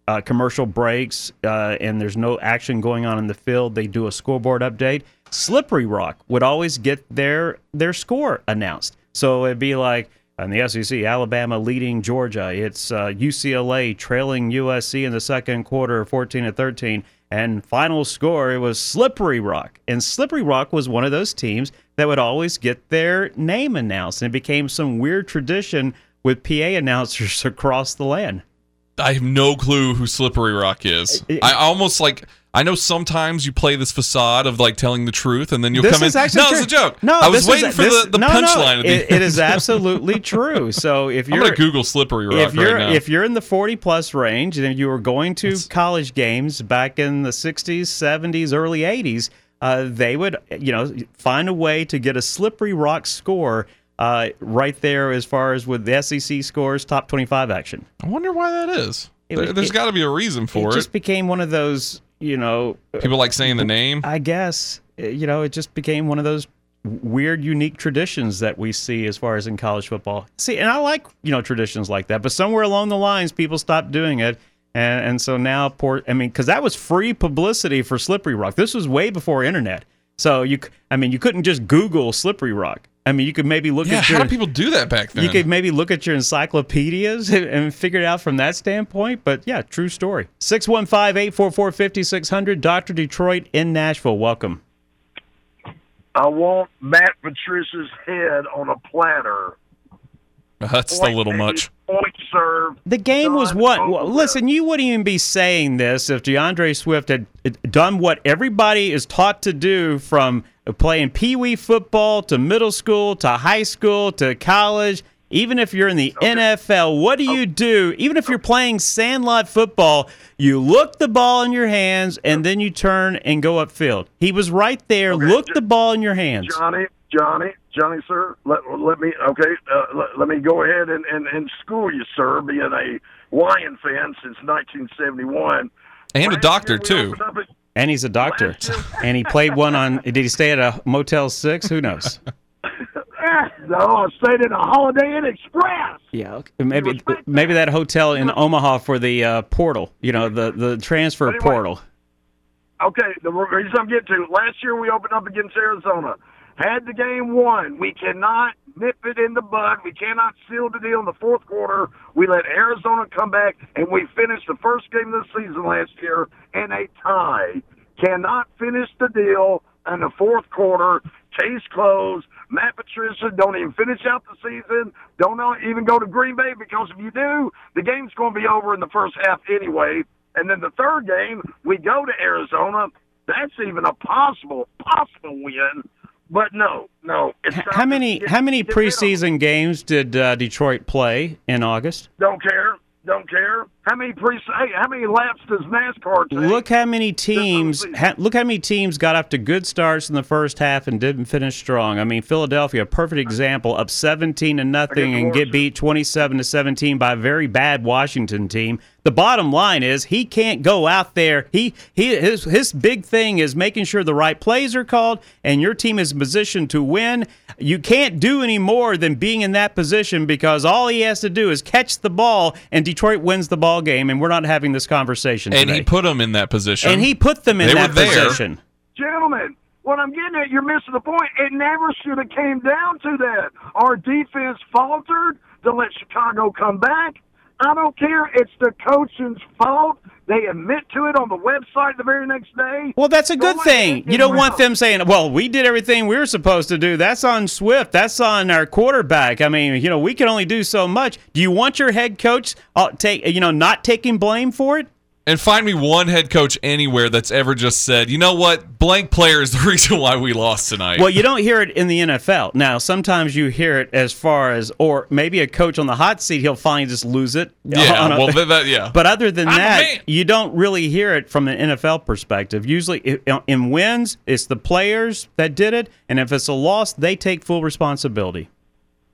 Speaker 6: uh, commercial breaks uh, and there's no action going on in the field, they do a scoreboard update. Slippery Rock would always get their their score announced. So it'd be like, in the S E C, Alabama leading Georgia. It's uh, U C L A trailing U S C in the second quarter, fourteen to thirteen. And final score, it was Slippery Rock. And Slippery Rock was one of those teams that would always get their name announced. And it became some weird tradition with P A announcers across the land.
Speaker 7: I have no clue who Slippery Rock is. I almost like... I know sometimes you play this facade of like telling the truth, and then you'll
Speaker 6: this
Speaker 7: come in.
Speaker 6: No,
Speaker 7: true. It's a joke.
Speaker 6: No,
Speaker 7: I was waiting
Speaker 6: is,
Speaker 7: for
Speaker 6: this,
Speaker 7: the, the
Speaker 6: no,
Speaker 7: punchline.
Speaker 6: No,
Speaker 7: of the
Speaker 6: it, it is absolutely true. So if you're,
Speaker 7: I'm gonna Google Slippery Rock
Speaker 6: if you're,
Speaker 7: right now.
Speaker 6: If you're in the forty plus range, and you were going to That's, college games back in the sixties, seventies, early eighties, uh, they would, you know, find a way to get a Slippery Rock score. Uh, right there, as far as with the S E C scores, top twenty-five action.
Speaker 7: I wonder why that is.
Speaker 6: It,
Speaker 7: there, there's got to be a reason for it.
Speaker 6: It just became one of those, you know,
Speaker 7: people like saying the name.
Speaker 6: I guess, you know, it just became one of those weird, unique traditions that we see as far as in college football. See, and I like, you know, traditions like that, but somewhere along the lines, people stopped doing it. And, and so now, poor, I mean, because that was free publicity for Slippery Rock. This was way before internet. So, you, I mean, you couldn't just Google Slippery Rock. I mean, you could maybe look
Speaker 7: yeah,
Speaker 6: at your...
Speaker 7: how do people do that back then?
Speaker 6: You could maybe look at your encyclopedias and, and figure it out from that standpoint. But, yeah, true story. six one five, eight four four, five six zero zero. Doctor Detroit in Nashville. Welcome.
Speaker 1: I want Matt Patricia's head on a platter.
Speaker 7: That's point a little much.
Speaker 1: Point serve.
Speaker 6: The game was what? Well, listen, you wouldn't even be saying this if DeAndre Swift had done what everybody is taught to do from playing pee-wee football to middle school to high school to college. Even if you're in the okay. N F L, what do you do? Even if you're playing sandlot football, you look the ball in your hands and then you turn and go upfield. He was right there. Okay. Look the ball in your hands.
Speaker 1: Johnny, Johnny, Johnny, sir, let, let me, okay, uh, let, let me go ahead and, and, and school you, sir, being a Lion fan since nineteen seventy-one.
Speaker 7: And a doctor, too.
Speaker 6: And he's a doctor. And he played one on, did he stay at a Motel six? Who knows?
Speaker 1: No, I stayed in a Holiday Inn Express.
Speaker 6: Yeah, okay. maybe maybe that hotel in Omaha for the uh, portal, you know, the, the transfer
Speaker 1: anyway,
Speaker 6: portal.
Speaker 1: Okay, the reason I'm getting to, last year we opened up against Arizona. Had the game won. We cannot nip it in the bud. We cannot seal the deal in the fourth quarter. We let Arizona come back, and we finished the first game of the season last year in a tie. Cannot finish the deal in the fourth quarter. Case closed. Matt Patricia, don't even finish out the season. Don't even go to Green Bay, because if you do, the game's going to be over in the first half anyway. And then the third game, we go to Arizona. That's even a possible, possible win. But no, no. It's
Speaker 6: how many
Speaker 1: get,
Speaker 6: how many preseason games did uh, Detroit play in August?
Speaker 1: Don't care. Don't care. How many pre? Hey, how many laps does NASCAR take?
Speaker 6: Look how many teams. Ha, look how many teams got off to good starts in the first half and didn't finish strong. I mean, Philadelphia, a perfect example, up seventeen to nothing and get beat twenty-seven to seventeen by a very bad Washington team. The bottom line is he can't go out there. He he his his big thing is making sure the right plays are called and your team is positioned to win. You can't do any more than being in that position, because all he has to do is catch the ball and Detroit wins the ball game, and we're not having this conversation
Speaker 7: and
Speaker 6: today.
Speaker 7: he put them in that position.
Speaker 6: And he put them in
Speaker 7: they
Speaker 6: that
Speaker 7: were there.
Speaker 6: position.
Speaker 1: Gentlemen, what I'm getting at, you're missing the point. It never should have came down to that. Our defense faltered to let Chicago come back. I don't care. It's the coaching's fault. They admit to it on the website the very next day.
Speaker 6: Well, that's a good
Speaker 1: don't
Speaker 6: thing. You don't want them saying, well, we did everything we were supposed to do. That's on Swift. That's on our quarterback. I mean, you know, we can only do so much. Do you want your head coach uh, take, you know, not taking blame for it?
Speaker 7: And find me one head coach anywhere that's ever just said, you know what, blank player is the reason why we lost tonight.
Speaker 6: Well, you don't hear it in the N F L. Now, sometimes you hear it as far as, or maybe a coach on the hot seat, he'll finally just lose it.
Speaker 7: Yeah,
Speaker 6: a,
Speaker 7: well, that, yeah.
Speaker 6: But other than
Speaker 7: I'm
Speaker 6: that, you don't really hear it from an N F L perspective. Usually, in wins, it's the players that did it, and if it's a loss, they take full responsibility.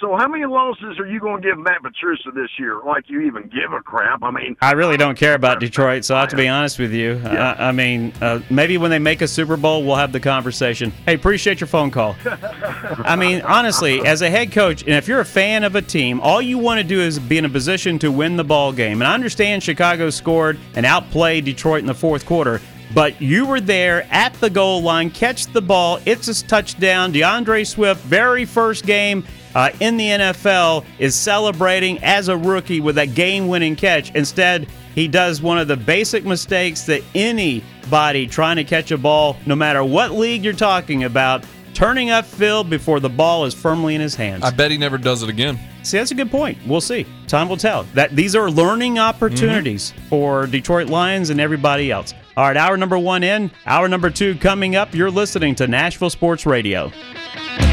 Speaker 1: So how many losses are you going to give Matt Patricia this year? Like you even give a crap? I mean,
Speaker 6: I really don't care about Detroit, so I have to be honest with you.
Speaker 1: Yeah.
Speaker 6: Uh, I mean, uh, maybe when they make a Super Bowl, we'll have the conversation. Hey, appreciate your phone call. I mean, honestly, as a head coach, and if you're a fan of a team, all you want to do is be in a position to win the ball game. And I understand Chicago scored and outplayed Detroit in the fourth quarter, but you were there at the goal line, catch the ball, it's a touchdown. DeAndre Swift, very first game uh, in the N F L, is celebrating as a rookie with that game-winning catch. Instead, he does one of the basic mistakes that anybody trying to catch a ball, no matter what league you're talking about, turning upfield before the ball is firmly in his hands.
Speaker 7: I bet he never does it again.
Speaker 6: See, that's a good point. We'll see. Time will tell. That these are learning opportunities mm-hmm. for Detroit Lions and everybody else. All right, hour number one in. Hour number two coming up. You're listening to Nashville Sports Radio.